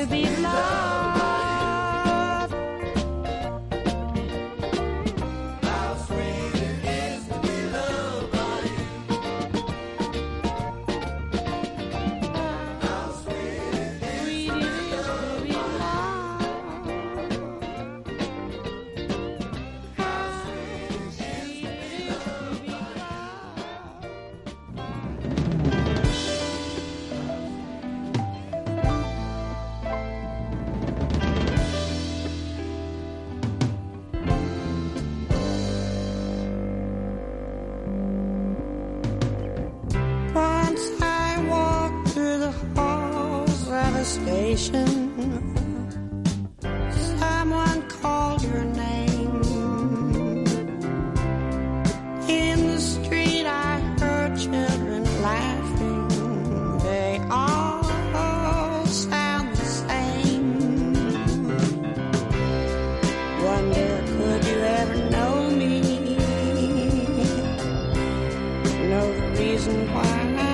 Station. Someone called your name. In the street I heard children laughing. They all sound the same. Wonder, could you ever know me? Know the reason why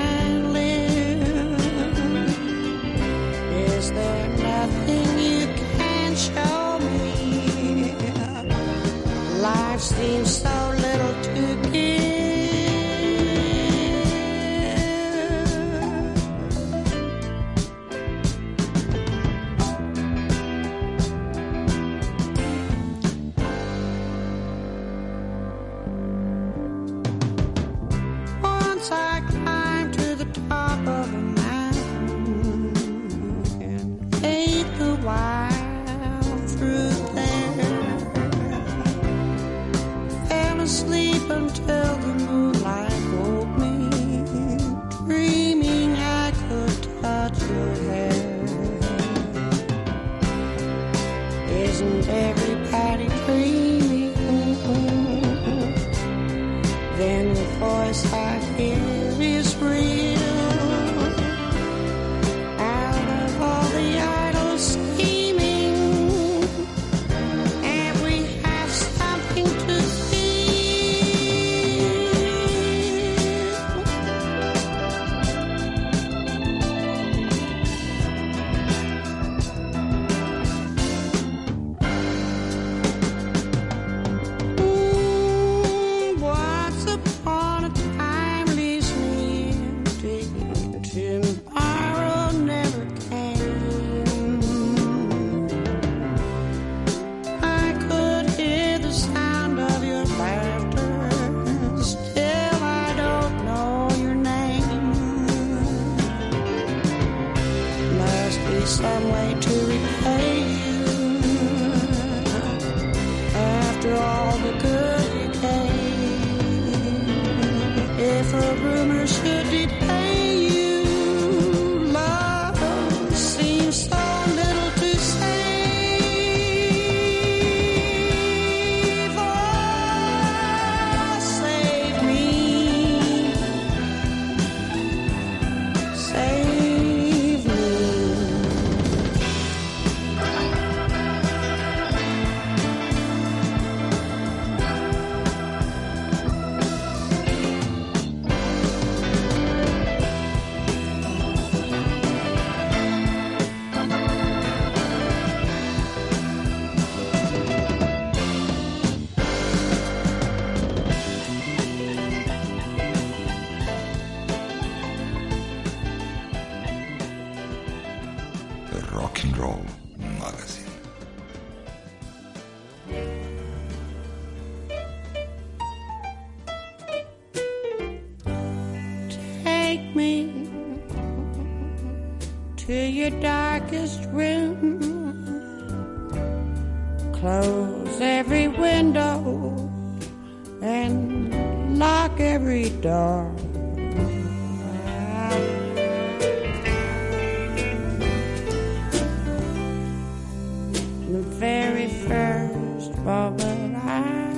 seems so little to give. some way to repay you after all the good you gave. If a rumor should delay you, love seems so little to save. Oh, save me. Save me. Rock and Roll Magazine. Take me to your darkest room. Close every window and lock every door. The very first moment I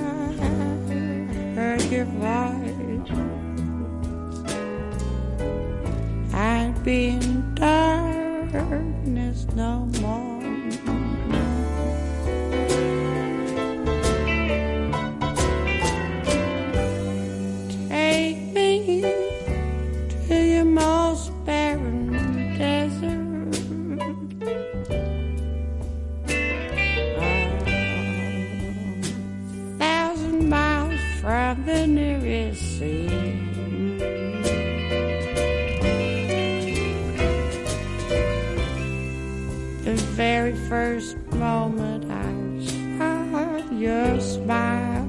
heard your voice, I'd be in darkness no more. Take me to your most barren desert. 1,000 miles from the nearest sea. The very first moment I saw your smile,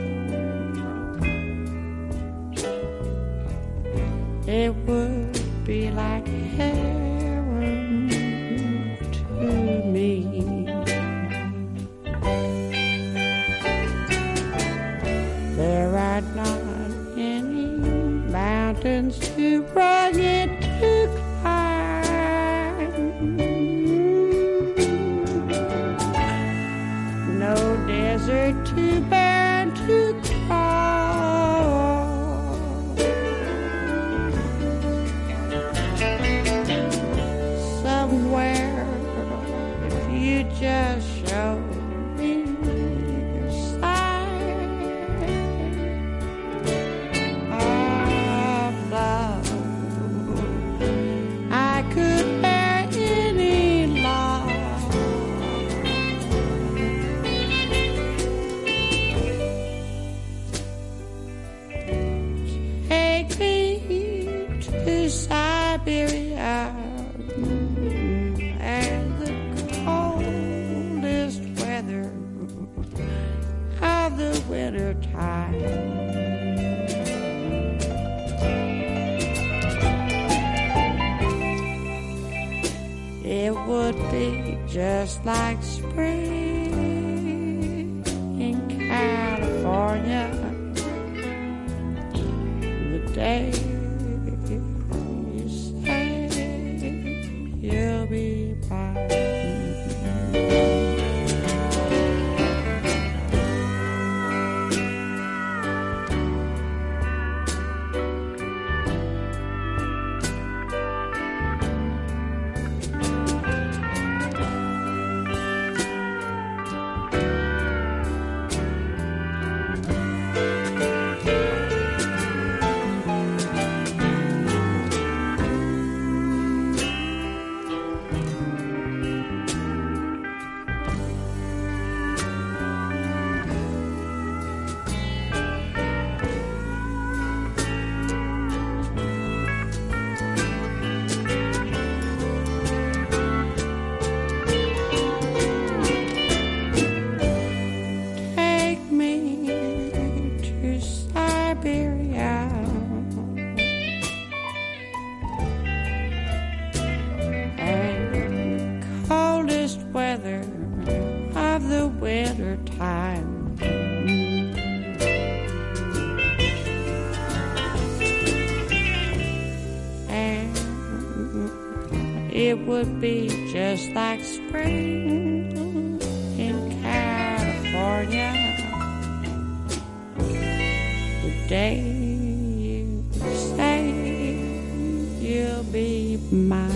it would be like heaven to me. There are not any mountains too rugged to climb, no desert too barren to cross. Somewhere, if you just show me your sign of love, I could bear any loss. Take me to Siberia and the coldest weather of the winter time. It would be just like spring in California the day you say you'll be mine. it would be just like spring in California. The day you say you'll be mine.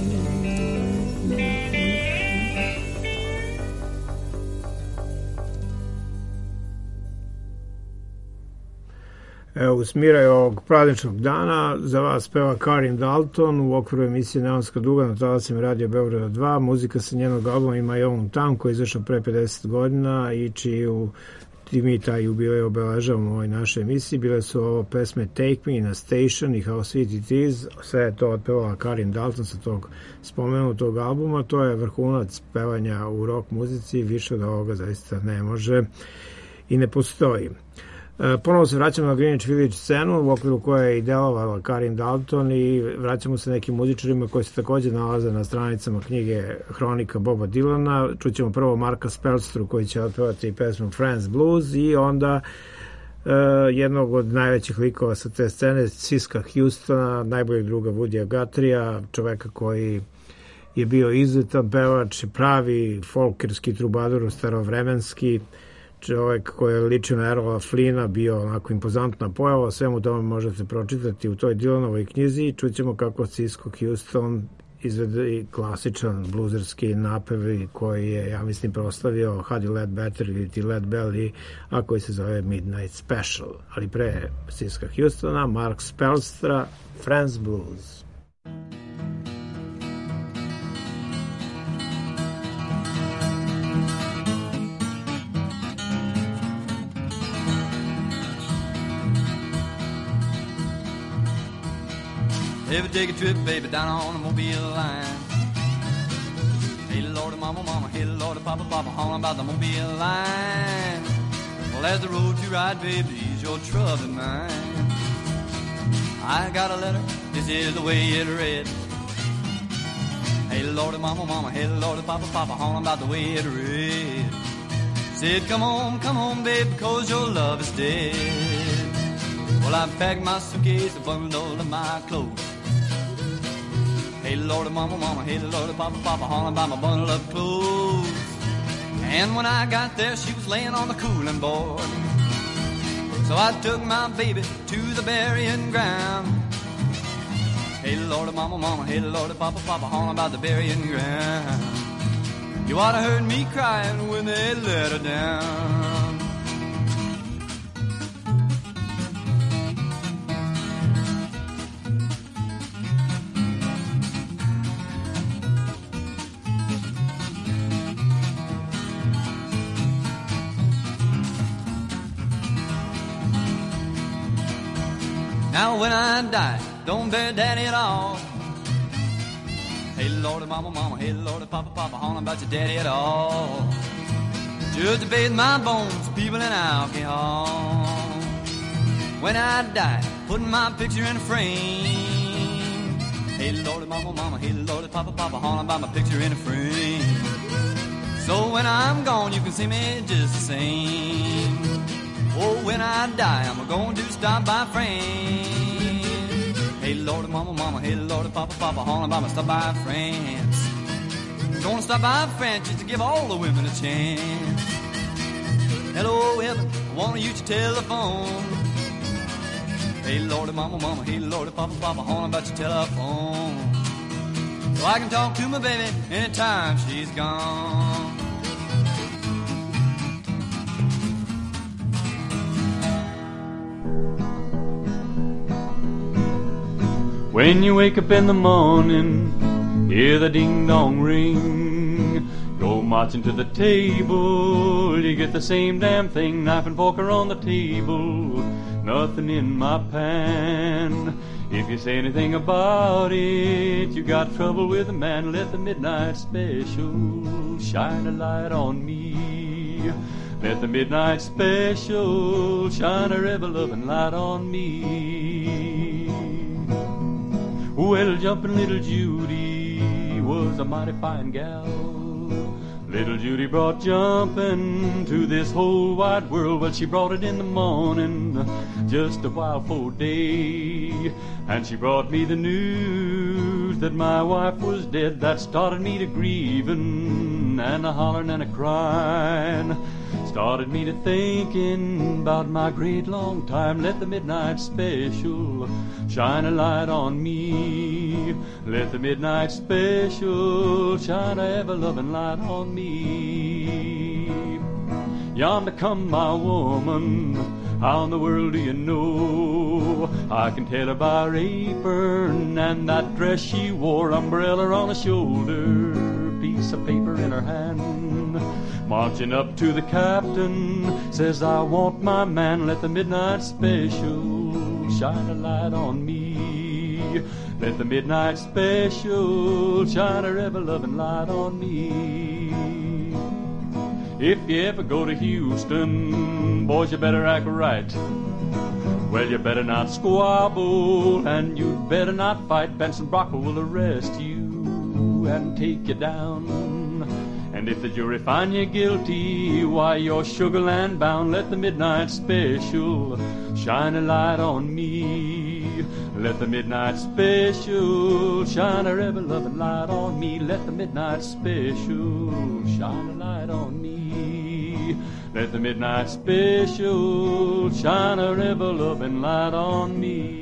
Evo, u smiraju ovog prazničnog dana za vas peva Karin Dalton u okviru emisije Neonska duga na talasima Radio Beograda 2. Muzika sa njenog albuma ima i ovom tam koji je izašao pre 50 godina i čiju mi taj jubilej obeležavamo u ovoj našoj emisiji. Bile su ovo pesme Take Me in a Station i How Sweet It Is. Sve je to otpevala Karin Dalton sa tog spomenutog albuma. To je vrhunac pevanja u rock muzici. Više od ovoga zaista ne može i ne postoji. Ponovo se vraćamo na Greenwich Village scenu u okviru koje je i delovala Karin Dalton i vraćamo se nekim muzičarima koji se također nalaze na stranicama knjige Hronika Boba Dylana. Čućemo prvo Marka Spelstru koji će otpevati pesmu Friends Blues i onda jednog od najvećih likova sa te scene, Siska Houstona, najboljeg druga Woodyja Guthrieja, čoveka koji je bio izuzetan pevač, pravi folkerski trubadur, starovremenski, čovjek koji je ličio na Errola Flynna, bio onako impozantna pojava, svemu tome možete pročitati u toj Dylanovoj knjizi i čućemo kako Cisco Houston izvede klasičan bluzerski napev koji je, ja mislim, proslavio Huddy Ledbetter ili ti Led Belly, a koji se zove Midnight Special. Ali pre Cisco Houstona, Mark Spelstra, Friends Blues. Ever take a trip, baby, down on the Mobile line? Hey, Lordy, mama, mama, hey, Lordy, papa, papa, hollering about the Mobile line. Well, as the road you ride, baby, ease your troubled mind. I got a letter, this is the way it read. Hey, Lordy, mama, mama, hey, Lordy, papa, papa, hollering about the way it read. Said, come home, baby, cause your love is dead. Well, I packed my suitcase, a bundle all of my clothes. Hey, Lordy, mama, mama, hey, Lordy, papa, papa, hollering about my bundle of clothes. And when I got there, she was laying on the cooling board. So I took my baby to the burying ground. Hey, Lordy, mama, mama, hey, Lordy, papa, papa, hollering about the burying ground. You oughta heard me crying when they let her down. Now when I die, don't bury daddy at all. Hey, Lordy, mama, mama, hey, Lordy, papa, papa, hollering about your daddy at all. Just to bathe my bones, people in alcohol. When I die, putting my picture in a frame. Hey, Lordy, mama, mama, hey, Lordy, papa, papa, hollering about my picture in a frame. So when I'm gone, you can see me just the same. Oh, when I die, I'm gonna do stop by friends. Hey, Lordy, mama, mama, hey, Lordy, papa, papa, hollering about my stop by friends. Gonna stop by friends just to give all the women a chance. Hello, heaven, I wanna use your telephone. Hey, Lordy, mama, mama, hey, Lordy, papa, papa, hollering about your telephone. So I can talk to my baby anytime she's gone. When you wake up in the morning, hear the ding-dong ring, go marching to the table, you get the same damn thing, knife and fork are on the table, nothing in my pan. If you say anything about it, you got trouble with a man. Let the midnight special shine a light on me. Let the midnight special shine a ever-loving light on me. Well, jumping little Judy was a mighty fine gal. Little Judy brought jumping to this whole wide world. Well, she brought it in the morning, just a while for day. And she brought me the news news that my wife was dead, that started me to grieving and a hollering and a crying. Started me to thinking about my great long time. Let the midnight special shine a light on me. Let the midnight special shine a ever-loving light on me. Yonder come my woman, how in the world do you know? I can tell her by her apron and that dress she wore, umbrella on her shoulder, piece of paper in her hand. Marching up to the captain, says I want my man. Let the midnight special shine a light on me. Let the midnight special shine a ever-loving light on me. If you ever go to Houston, boys, you better act right. Well, you better not squabble, and you better not fight. Benson Brockwell will arrest you and take you down. And if the jury find you guilty, why, you're Sugarland bound. Let the midnight special shine a light on me. Let the midnight special shine a ever-loving light on me. Let the midnight special shine a light on me. Let the midnight special shine a ever-loving light on me.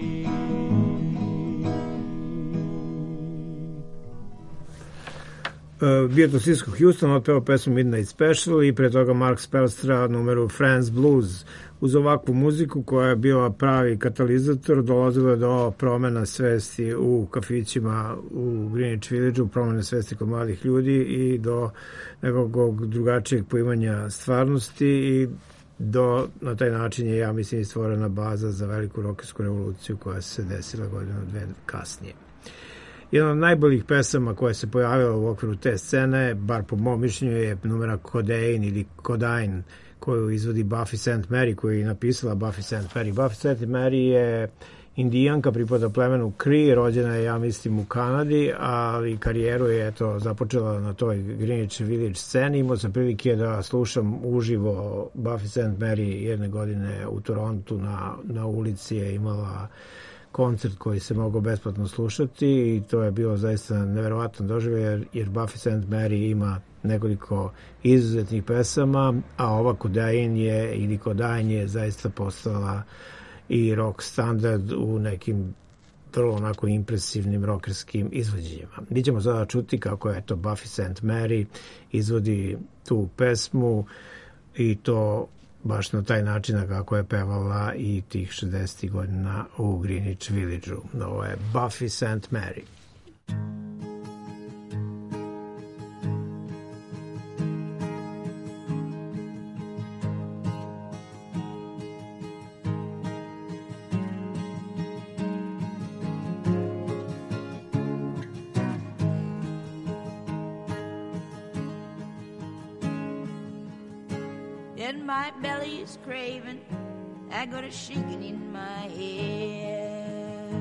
Bio to Cisco Houston, otpeo pesmu Midnight Special i pre toga Mark Spelstra numeru Friends Blues. Uz ovakvu muziku koja je bila pravi katalizator, dolazilo je do promena svesti u kafićima u Greenwich Village-u, promene svesti kod mladih ljudi i do nekog drugačijeg poimanja stvarnosti i na taj način je, ja mislim, stvorena baza za veliku rokersku revoluciju koja se desila godinu dve kasnije. Jedna od najboljih pesama koja se pojavila u okviru te scene, bar po mom mišljenju, je numera Codeine ili Codaine, koju izvodi Buffy St. Mary, koju je napisala Buffy St. Mary. Buffy St. Mary je indijanka, pripada plemenu Cree, rođena je, ja mislim, u Kanadi, ali karijeru je započela na toj Greenwich Village sceni. Imao sam prilike da slušam uživo Buffy St. Mary jedne godine u Torontu, na ulici je imala koncert koji se mogao besplatno slušati i to je bilo zaista neverovatan doživljaj, jer Buffy St. Mary ima nekoliko izuzetnih pesama, a ova Codaine je zaista postala i rock standard u nekim vrlo onako impresivnim rockerskim izvođenjima. Mi ćemo sada čuti kako je to Buffy St. Mary izvodi tu pesmu i to baš na taj način kako je pevala i tih 60. godina u Greenwich Village-u. Ovo je Buffy St. Mary. And my belly is craving, I got a shaking in my head.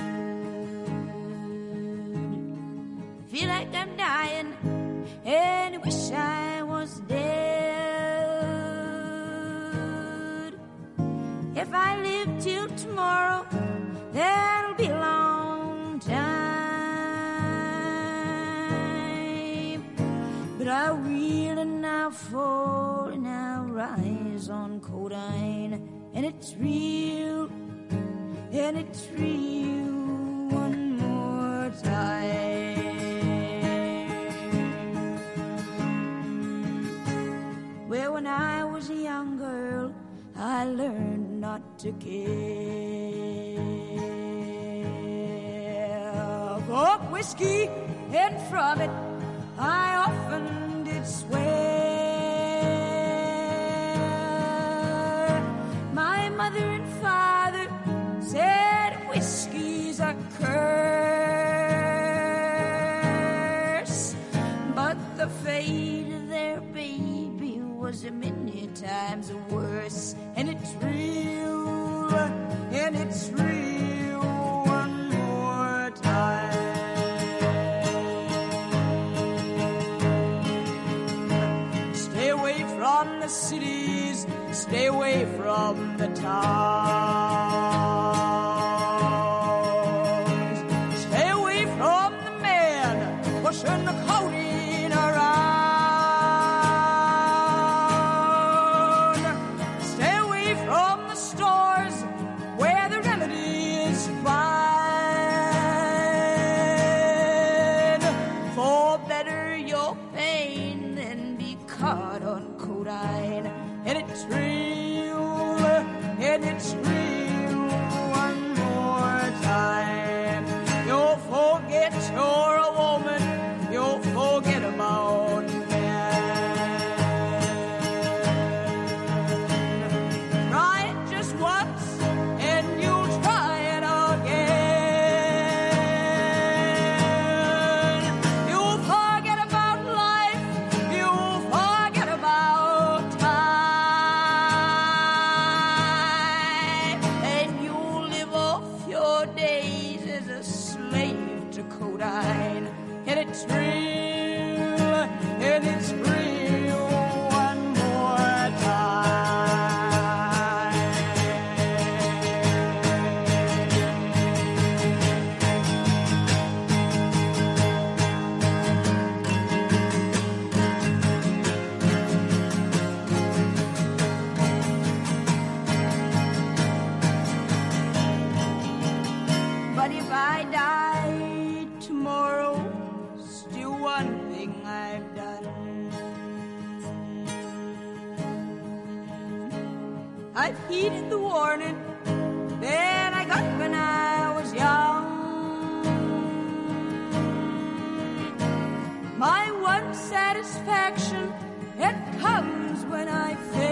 Feel like I'm dying and wish I was dead. If I live till tomorrow, that'll be a long time. But I will and I'll fall and I'll rise on Codaine, and it's real one more time. Well, when I was a young girl, I learned not to care for whiskey, and from it I often did swear. My mother and father said whiskey's a curse, but the fate of their baby was a many times worse. And it's real one more time. Stay away from the cities, stay away from the towns, stay away from the slave to codeine. And it's real, and it's real one more time. But if I die tomorrow, still one thing I've done. I've heeded the warning that I got when I was young. My one satisfaction, it comes when I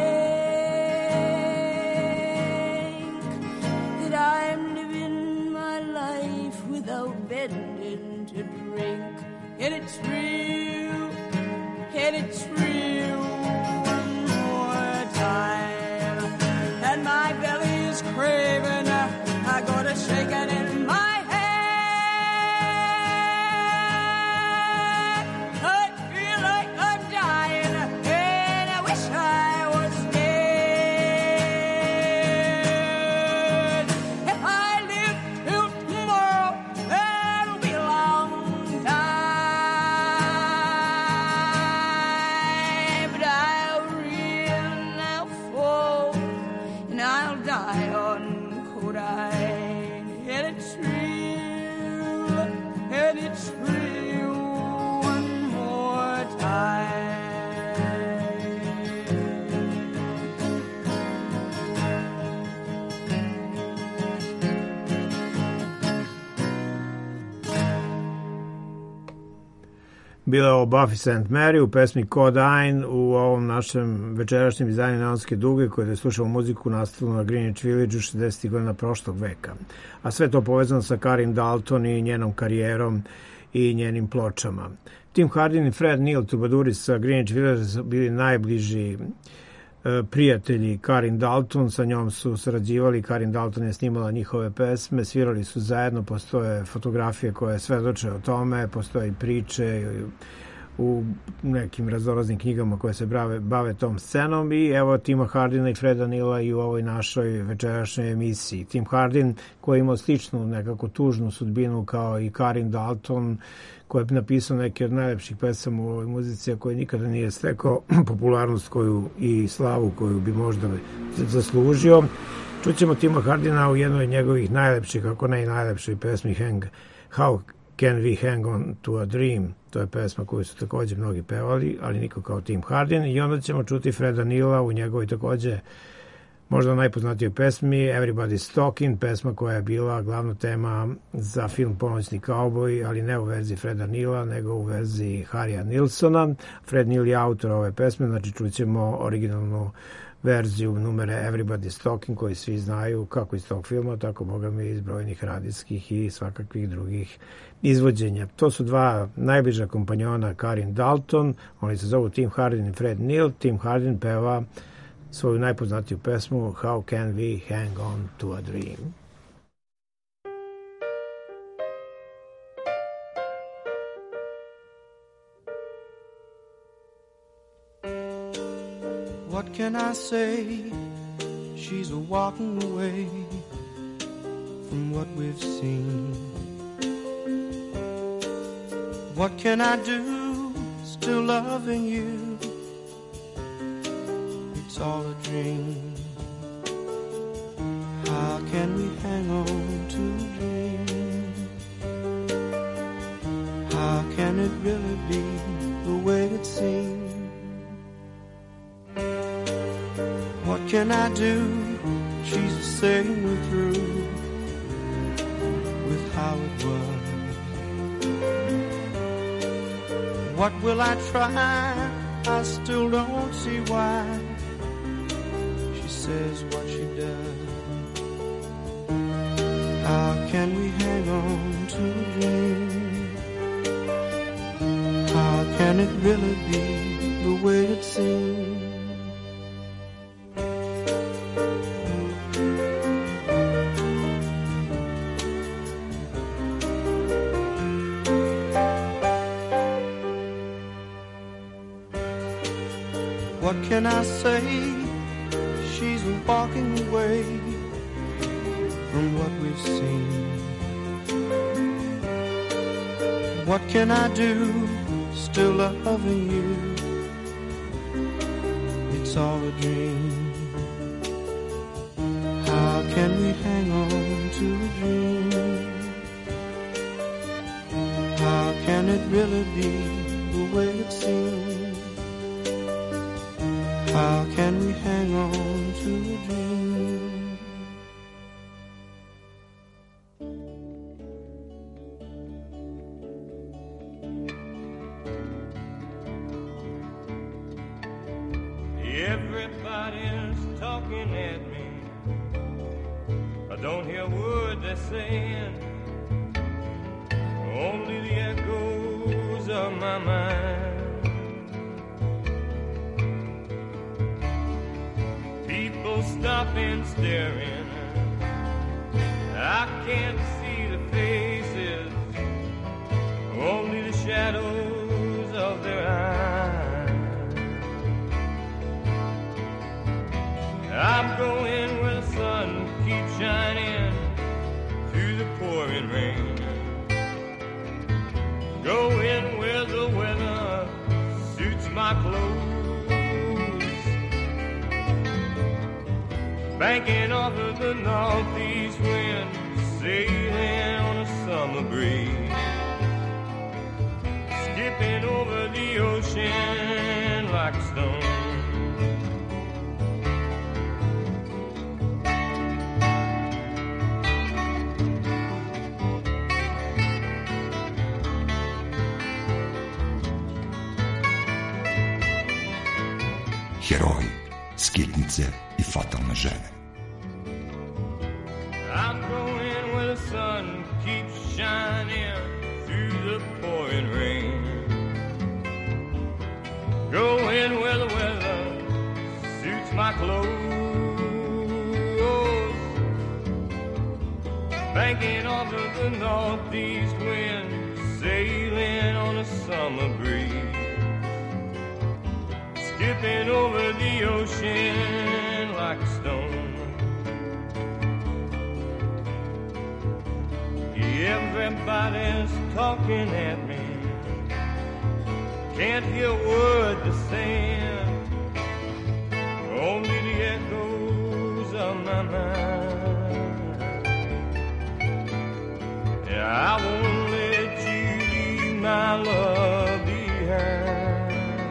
think that I'm living my life without bending to drink. And it's real, and it's real one more time. And my belly is craving, I got a shaking in my head. I feel like I'm dying, and I wish I was dead. If I live till tomorrow, that'll be a long time. But I'll reel and I'll fall, and I'll die on codeine. And it's real, and it's real one more time. Bila je ovo Buffy St. Mary u pesmi Codeine u ovom našem večerašnjem izdanju Neonske duge koje je slušao muziku nastavljeno na Greenwich Village u 60. godina prošlog veka. A sve to povezano sa Karin Dalton i njenom karijerom i njenim pločama. Tim Hardin i Fred Neil, trubaduri sa Greenwich Village, su bili najbliži prijatelji Karin Dalton, sa njom su sarađivali, Karin Dalton je snimala njihove pesme, svirali su zajedno, postoje fotografije koje svedoče o tome, postoje i priče u nekim raznoraznim knjigama koje se bave tom scenom i evo Tima Hardina i Freda Neila i u ovoj našoj večerašnjoj emisiji. Tim Hardin koji je imao sličnu nekako tužnu sudbinu kao i Karin Dalton, koji je napisao neke od najlepših pesama u ovoj muzici, a koji nikada nije stekao popularnost koju i slavu koju bi možda zaslužio. Čućemo Tima Hardina u jednoj njegovih najlepših, ako ne i najlepšoj pesmi How Can We Hang On To A Dream. To je pesma koju su također mnogi pevali, ali niko kao Tim Hardin. I onda ćemo čuti Freda Neila u njegovoj također možda najpoznatijoj pesmi Everybody's Talking, pesma koja je bila glavna tema za film Ponoćni kauboj, ali ne u verziji Freda Neila, nego u verziji Harrya Nilsona. Fred Neil je autor ove pesme, znači čućemo originalnu verziju numere Everybody's Talking koji svi znaju kako iz tog filma, tako boga mi iz brojnih radijskih i svakakvih drugih izvođenja. To su dva najbliža kompanjona Karin Dalton, oni se zovu Tim Hardin i Fred Neil. Tim Hardin peva svoju najpoznatiju pesmu How Can We Hang On To A Dream. What can I say? She's a walking away from what we've seen. What can I do? Still loving you. It's all a dream. How can we hang on to a dream? How can it really be the way it seems? What can I do? She's saying we're through with how it was. What will I try? I still don't see why she says what she does. How can we hang on to a dream? How can it really be the way it seems? What can I say? She's walking away from what we've seen. What can I do? Still loving you. It's all a dream. How can we hang on to a dream? How can it really be the way it seems? How can we hang on to a dream? Everybody's talking at me. I don't hear a word they're saying, only the echoes of my mind. People stopping, staring. I can't see the faces, only the shadows of their eyes. I'm going where the sun keeps shining through the pouring rain. Going where the weather suits my clothes. Banking off of the northeast wind, sailing on a summer breeze. Skipping over the ocean like a stone. Heroji, skitnice I fatalne žene. I'm going where the sun keeps shining through the pouring rain. Going where the weather suits my clothes. Banking off of the northeast wind, sailing on a summer breeze. Skipping over the ocean like a stone. Everybody's talking at me. Can't hear a word they're saying, only the echoes of my mind. Yeah, I won't let you leave my love behind.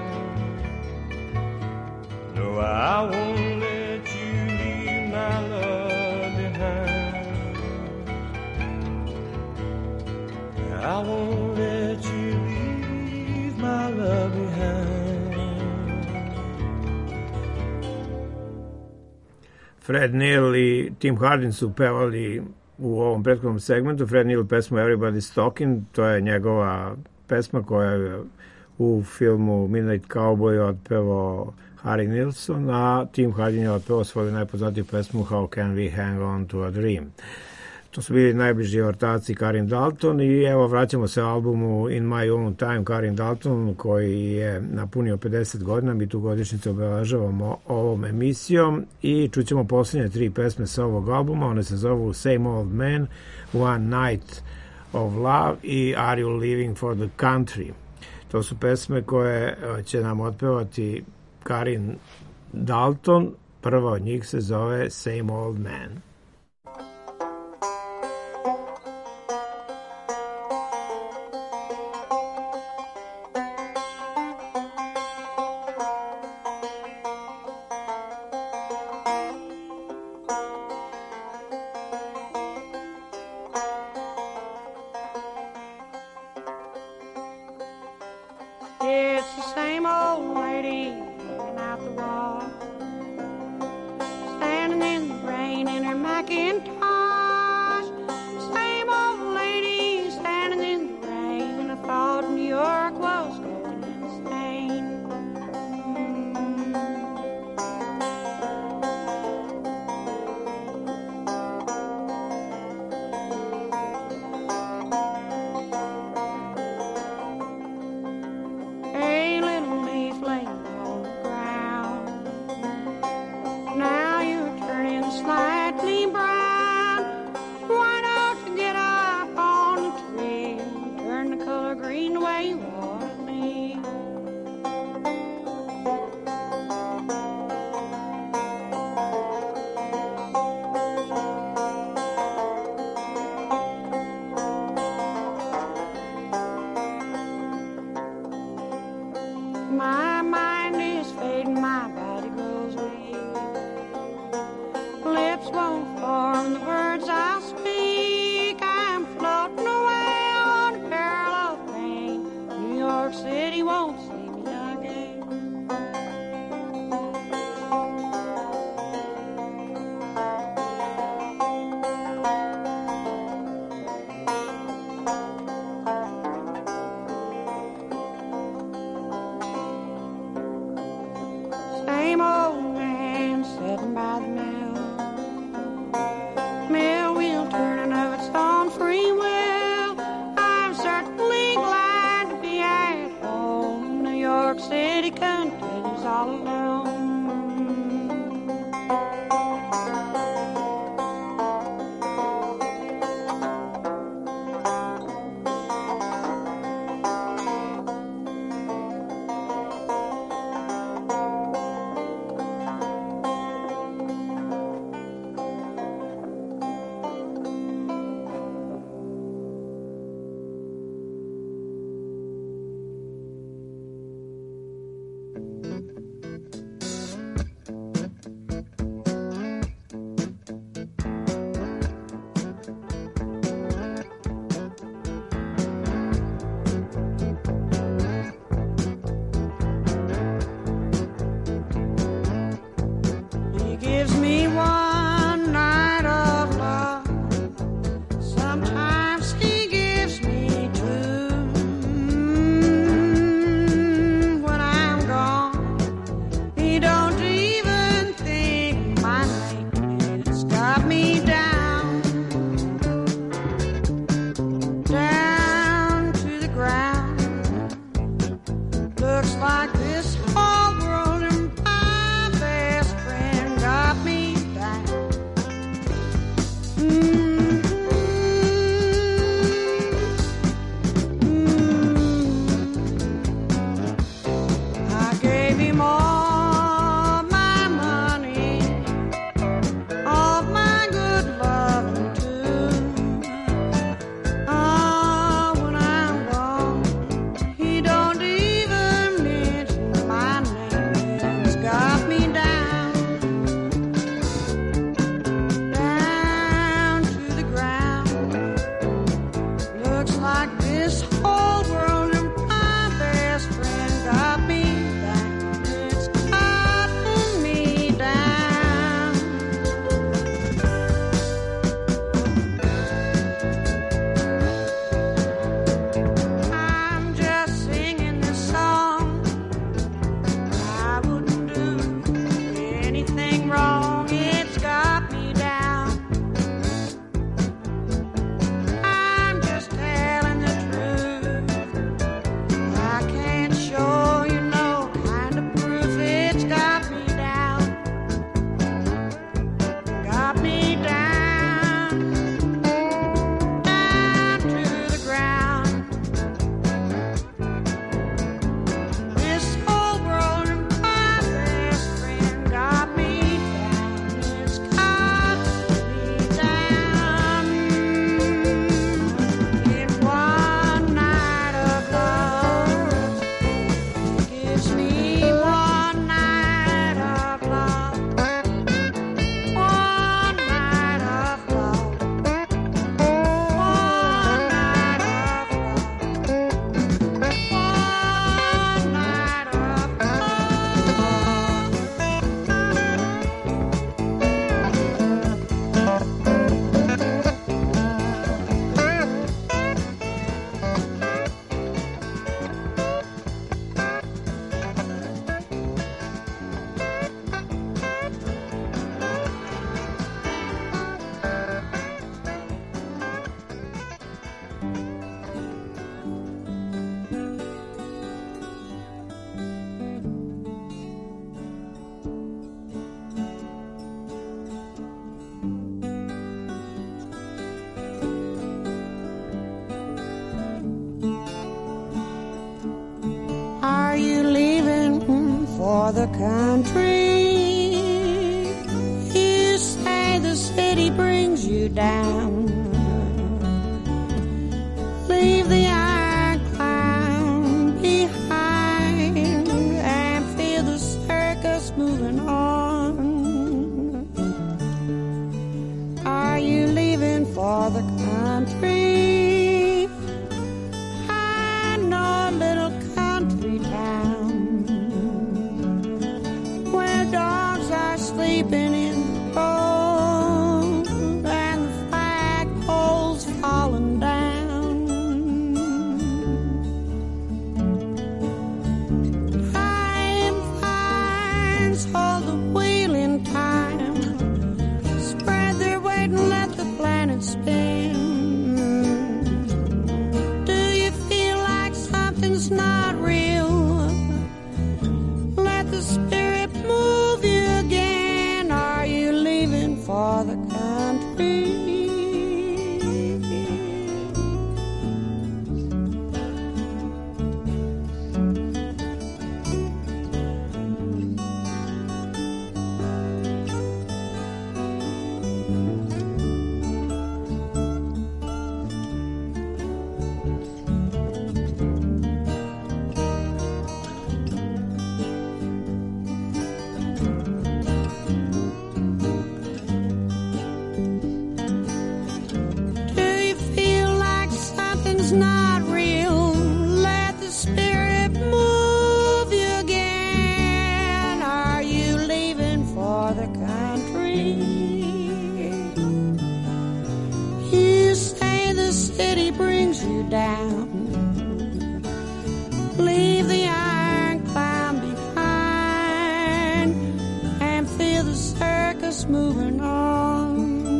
No, I won't let you leave my love behind. I won't let you leave my love behind. Fred Neil I Tim Hardin su pevali u ovom prethodnom segmentu. Fred Neil pesmu Everybody's Talking, to je njegova pesma koja je u filmu Midnight Cowboy otpevao Harry Nilsson, a Tim Hardin je otpevao svoju najpoznatiju pesmu How Can We Hang On To A Dream. To su bili najbliži ortaci Karin Dalton i evo vraćamo se albumu In My Own Time Karin Dalton koji je napunio 50 godina. Mi tu godišnjicu obeležavamo ovom emisijom i čućemo posljednje 3 pesme sa ovog albuma. One se zovu Same Old Man, One Night of Love i Are You Living For The Country. To su pesme koje će nam otpevati Karin Dalton. Prva od njih se zove Same Old Man. It's the same old lady looking out the wall, standing in the rain in her Macintosh. Same old lady standing in the rain. I thought New York was going insane. Hey, little leaf laying on the ground, you ought to leave. My mind is fading, my body grows weak. Lips won't form the words I'll speak. I'm floating away on a barrel of pain. New York City won't see me again. Same old man sitting by the mill. Mill wheel turning of its own free will. I'm certainly glad to be at home. New York City continues all alone. He gives me one night of love. Sometimes he gives me two. When I'm gone, he don't even think my name. It's got me down, down to the ground. Looks like this whole world and my best friend got me down. I gave him all my money, all my good loving too. When I'm gone, he don't even mention my name. It's got me down, down to the ground. Looks like this whole world and my best friend got me down. It's gotten me down. I'm just singing this song. I wouldn't do anything wrong. It's got me down. I'm just telling the truth. for the country. You say the city brings you down. Leave the iron clown behind and feel the circus moving on. Are you leaving for the country? I know a little country town where dogs are sleeping in the road and the flagpole's falling down. Time flies, hold the wheel in time. Spread their weight and let the planet spin. Do you feel like something's not real? Let the spirit move you again. Are you leaving for the country? Do you feel like something's not real? Let the spirit move you again. Are you leaving for the country? You say the city brings you down. Leave the iron clown behind and feel the circus moving on.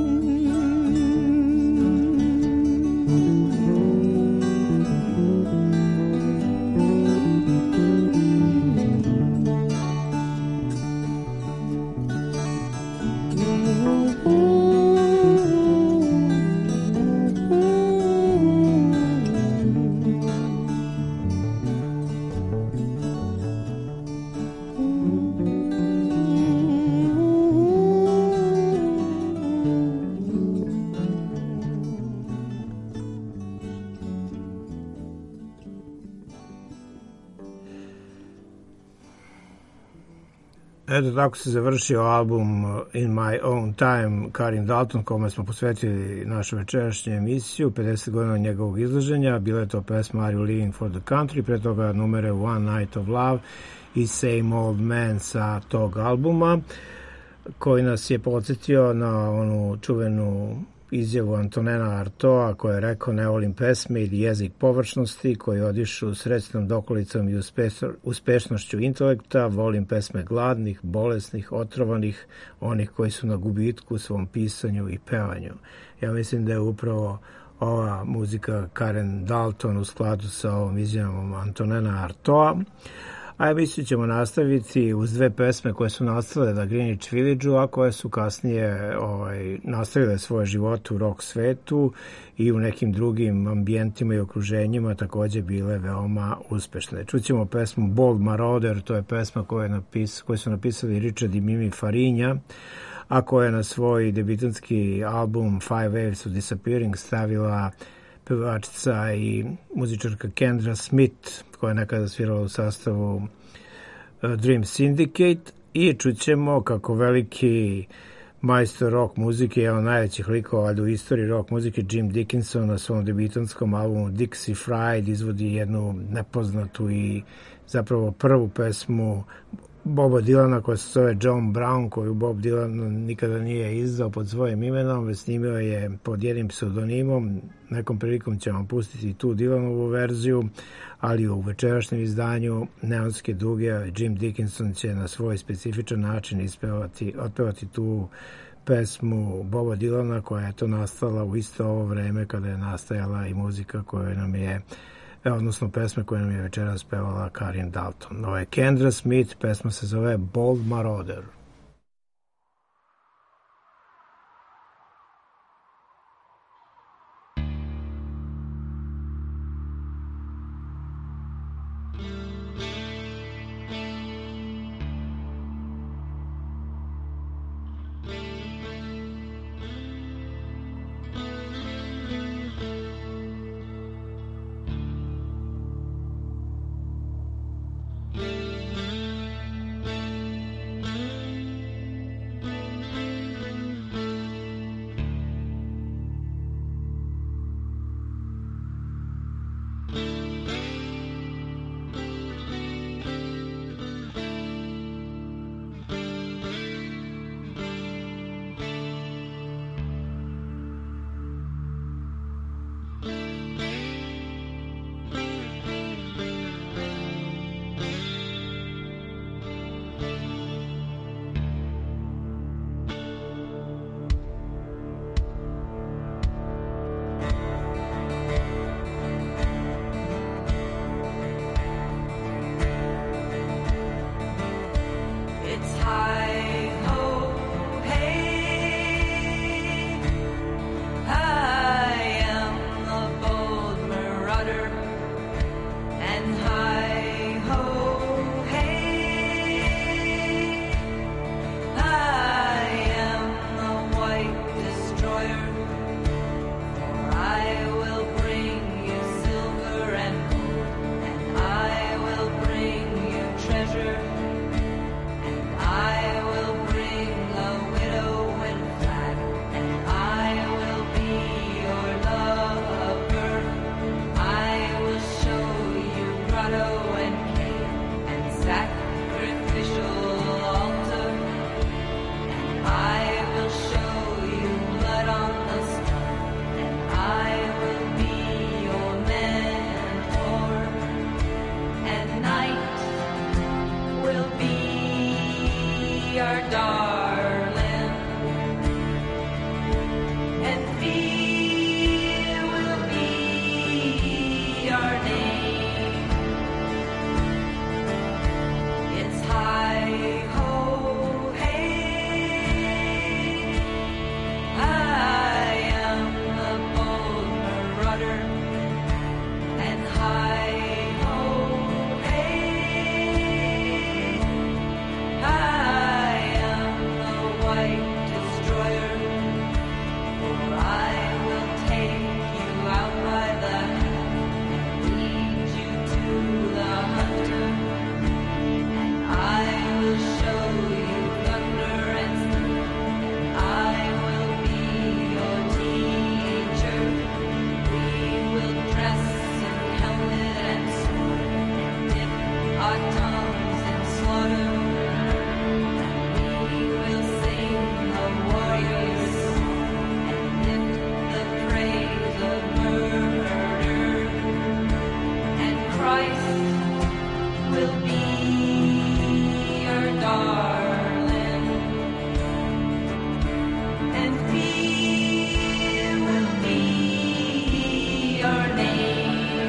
Eto, tako se završio album In My Own Time Karin Dalton, kome smo posvetili našu večerašnju emisiju, 50 godina njegovog izlaženja. Bila je to pesma Are You Living for the Country, pre toga numere One Night of Love i Same Old Man sa tog albuma, koji nas je podsjetio na onu čuvenu izjavu Antonena Artoa, koja je rekao: ne volim pesme ili jezik površnosti koji odišu srećnom dokolicom i uspešnošću intelekta, volim pesme gladnih, bolesnih, otrovanih, onih koji su na gubitku u svom pisanju i pevanju. Ja mislim da je upravo ova muzika Karen Dalton u skladu sa ovom izjavom Antonena Artoa. A emisiju ćemo nastaviti uz dve pesme koje su nastale na Greenwich Village-u, a koje su kasnije nastavile svoje živote u rock svetu i u nekim drugim ambijentima i okruženjima takođe bile veoma uspešne. Čućemo pesmu Bold Marauder, to je pesma koju su napisali Richard i Mimi Farinja, a koja je na svoj debitanski album Five Waves of Disappearing stavila pevačica i muzičarka Kendra Smith, koja je nekada svirala u sastavu Dream Syndicate, i čućemo kako veliki majstor rock muzike, jedan najvećih likova u istoriji rock muzike, Jim Dickinson, na svom debitanskom albumu Dixie Fried izvodi jednu nepoznatu i zapravo prvu pesmu Boba Dylana koja se zove John Brown, koju Bob Dylan nikada nije izdao pod svojim imenom, već snimio je pod jednim pseudonimom. Nekom prilikom će vam pustiti tu Dylanovu verziju, ali u večerašnjem izdanju Neonske duge Jim Dickinson će na svoj specifičan način otpevati tu pesmu Boba Dylana, koja je to nastala u isto ovo vreme kada je nastajala i muzika koju nam je, odnosno pesme koje nam je večeras pevala Karin Dalton. Ovo je Kendra Smith, pesma se zove Bold Marauder. rudder, and hi ho hey, I am the white destroyer, for I will bring you silver and gold, and I will bring you treasure, and I will bring the widow and flag, and I will be your lover. I will show you grotto and cave and sacrificial altar, and I will show you blood on the stone, and I will be your mentor, and night will be our darling, and fear will be our name. It's hi ho hey, I am the bold marauder, and hi ho hey, I am the white destroyer, for I will take you out by the hand, lead you to the hunter, and I will show you thunder and steel, and I will be your teacher. We will dress in helmet and sword, and dip our tongues in slaughter, and we will sing the warrior's song, and lift the praise of murder, and Christ will be our darling, and fear will be our name.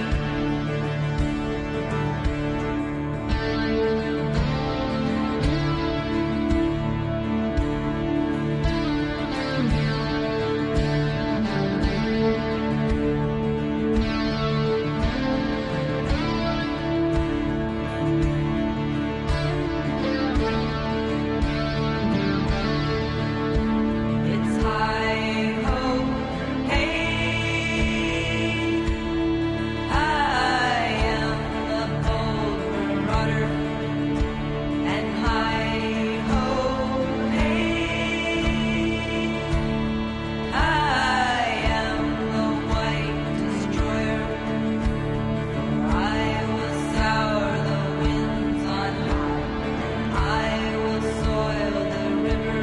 It's hi ho hey, I am the bold marauder, and hi ho hey, I am the white destroyer, for I will sour the winds on high, I will soil the river,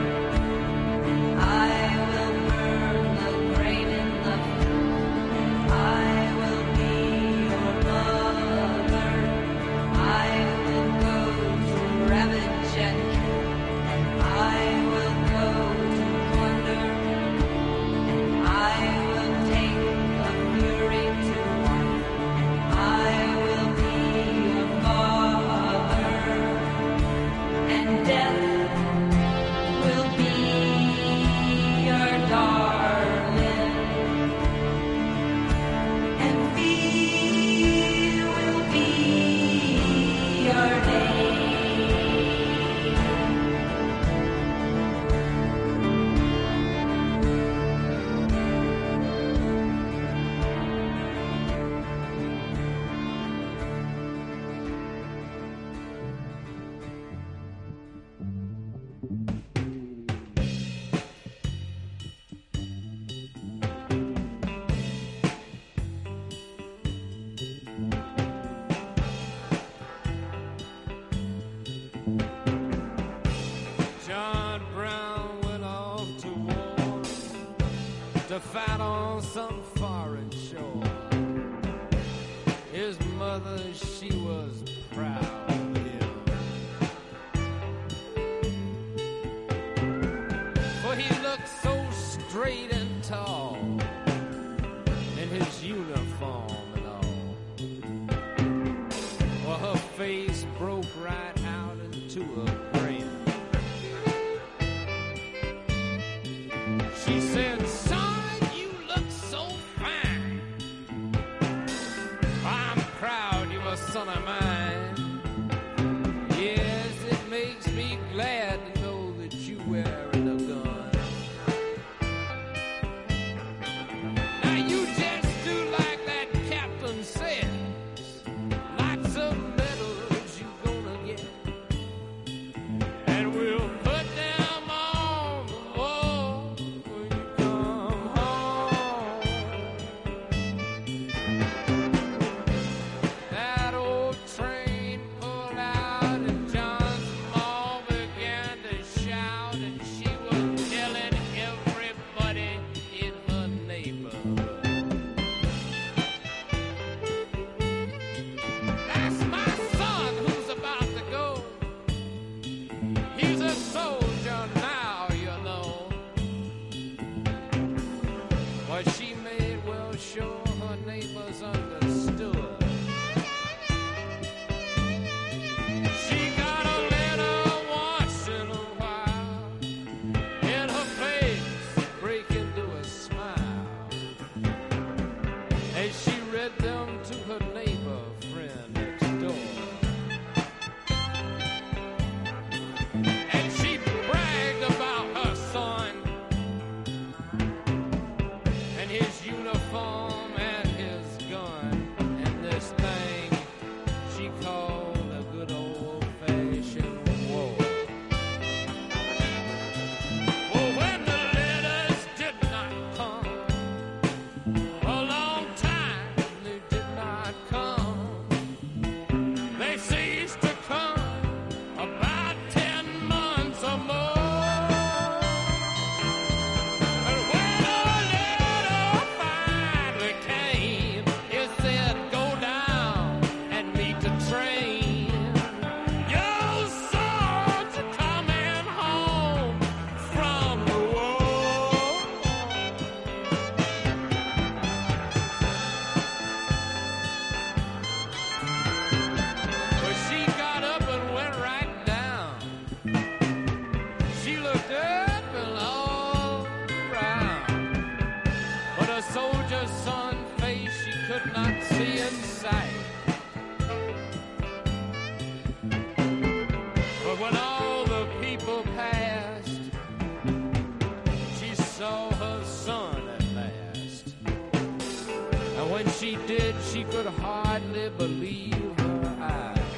I will burn the grain in the field, I will be your mother. I will go to ravage and kill, and I will go to plunder, and I will take the fury to wife, and I will be your father, and death will be our darling, and fear will be our name. John Brown went off to war to fight on some foreign shore. His mother, she was proud of him, for he looked so straight and tall in his uniform and all. Well, her face broke right out into a grin. She said, "Son, you look so fine. son of mine. Yes, it makes me glad to know that you wearing a gun. Now you just do like that captain said. Lots of medals you gonna get, and we'll put them on the wall when you come home. That old train pulled out and John's mom began to shout, and she was telling everybody in her neighborhood. That's my son who's about to go. He's a soldier now, you know. But she made well sure her neighbors understood. She got a letter once in a while, and her face break into a smile as she read them to her neighbor friend next door. And she bragged about her son and his uniform and his gun and this thing she called a good old-fashioned war. Well, when the letters did not come, a long time they did not come. They ceased to come about 10 months or more. And when a letter finally came, it said, "Go down and meet the train. Your sons are coming home from the war." Well, she got up and went right down. She looked up and all around, but a soldier's son's face she could not see in sight. But when all the people passed, she saw her son at last. And when she did, she could hardly believe her eyes.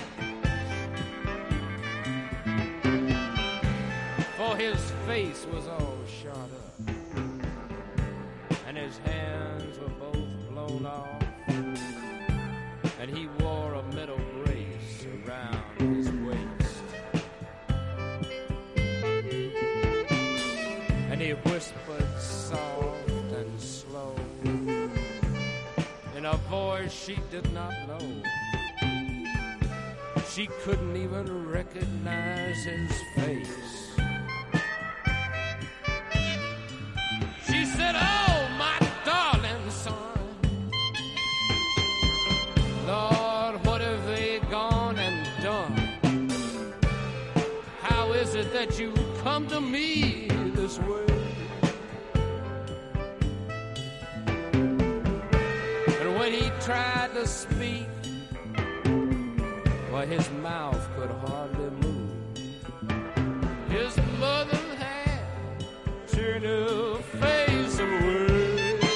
For his face was all shot up, and his hands were both blown off, and he wore a metal brace around his waist. And he whispered soft and slow in a voice she did not know. She couldn't even recognize his face. She said, "Oh, my darling son, Lord, what have they gone and done? How is it that you come to me this way?" And when he tried to speak, well, his mouth could hardly move. His mother had turned her face away.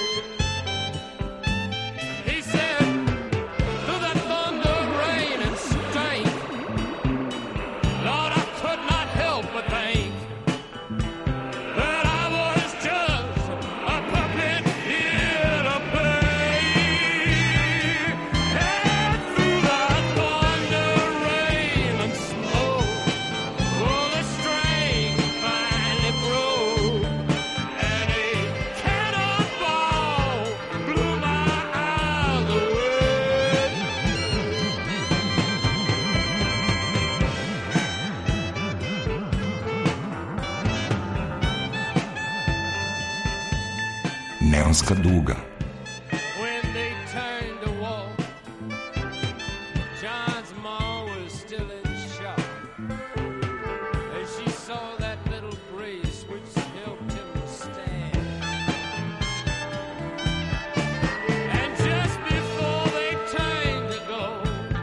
He said, "Through the thunder, rain, and strength, Lord, I could not help but think that I was just a puppet here to play. And through the thunder, rain, and smoke, oh, the string finally broke, and a cannonball blew my eyes away." Neonska duga. When they turned to walk, John's mom was still in shock as she saw that little brace which helped him stand. And just before they turned to go,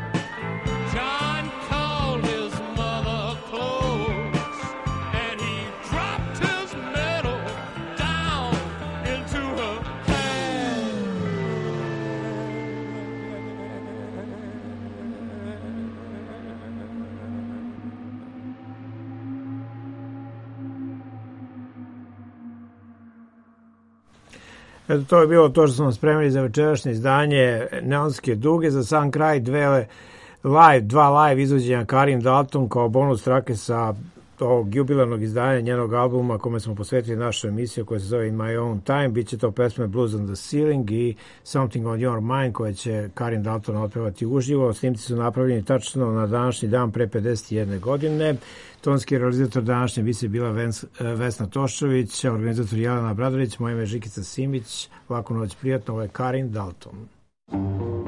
Eto, to je bilo to što smo spremili za večerašnje izdanje Neonske duge. Za sam kraj dva live izvođenja Karin Dalton kao bonus trake sa ovog jubilarnog izdanja njenog albuma kome smo posvetili našu emisiju koja se zove In My Own Time. Biće to pesme Blues on the Ceiling i Something on Your Mind koje će Karin Dalton otpevati uživo. Snimci su napravljeni tačno na današnji dan pre 51 godine. Tonski realizator današnje emisije bila Vesna Tošović, organizator Jelena Bradović, moje ime je Žikica Simić. Laku noć, prijatno, ovo je Karin Dalton.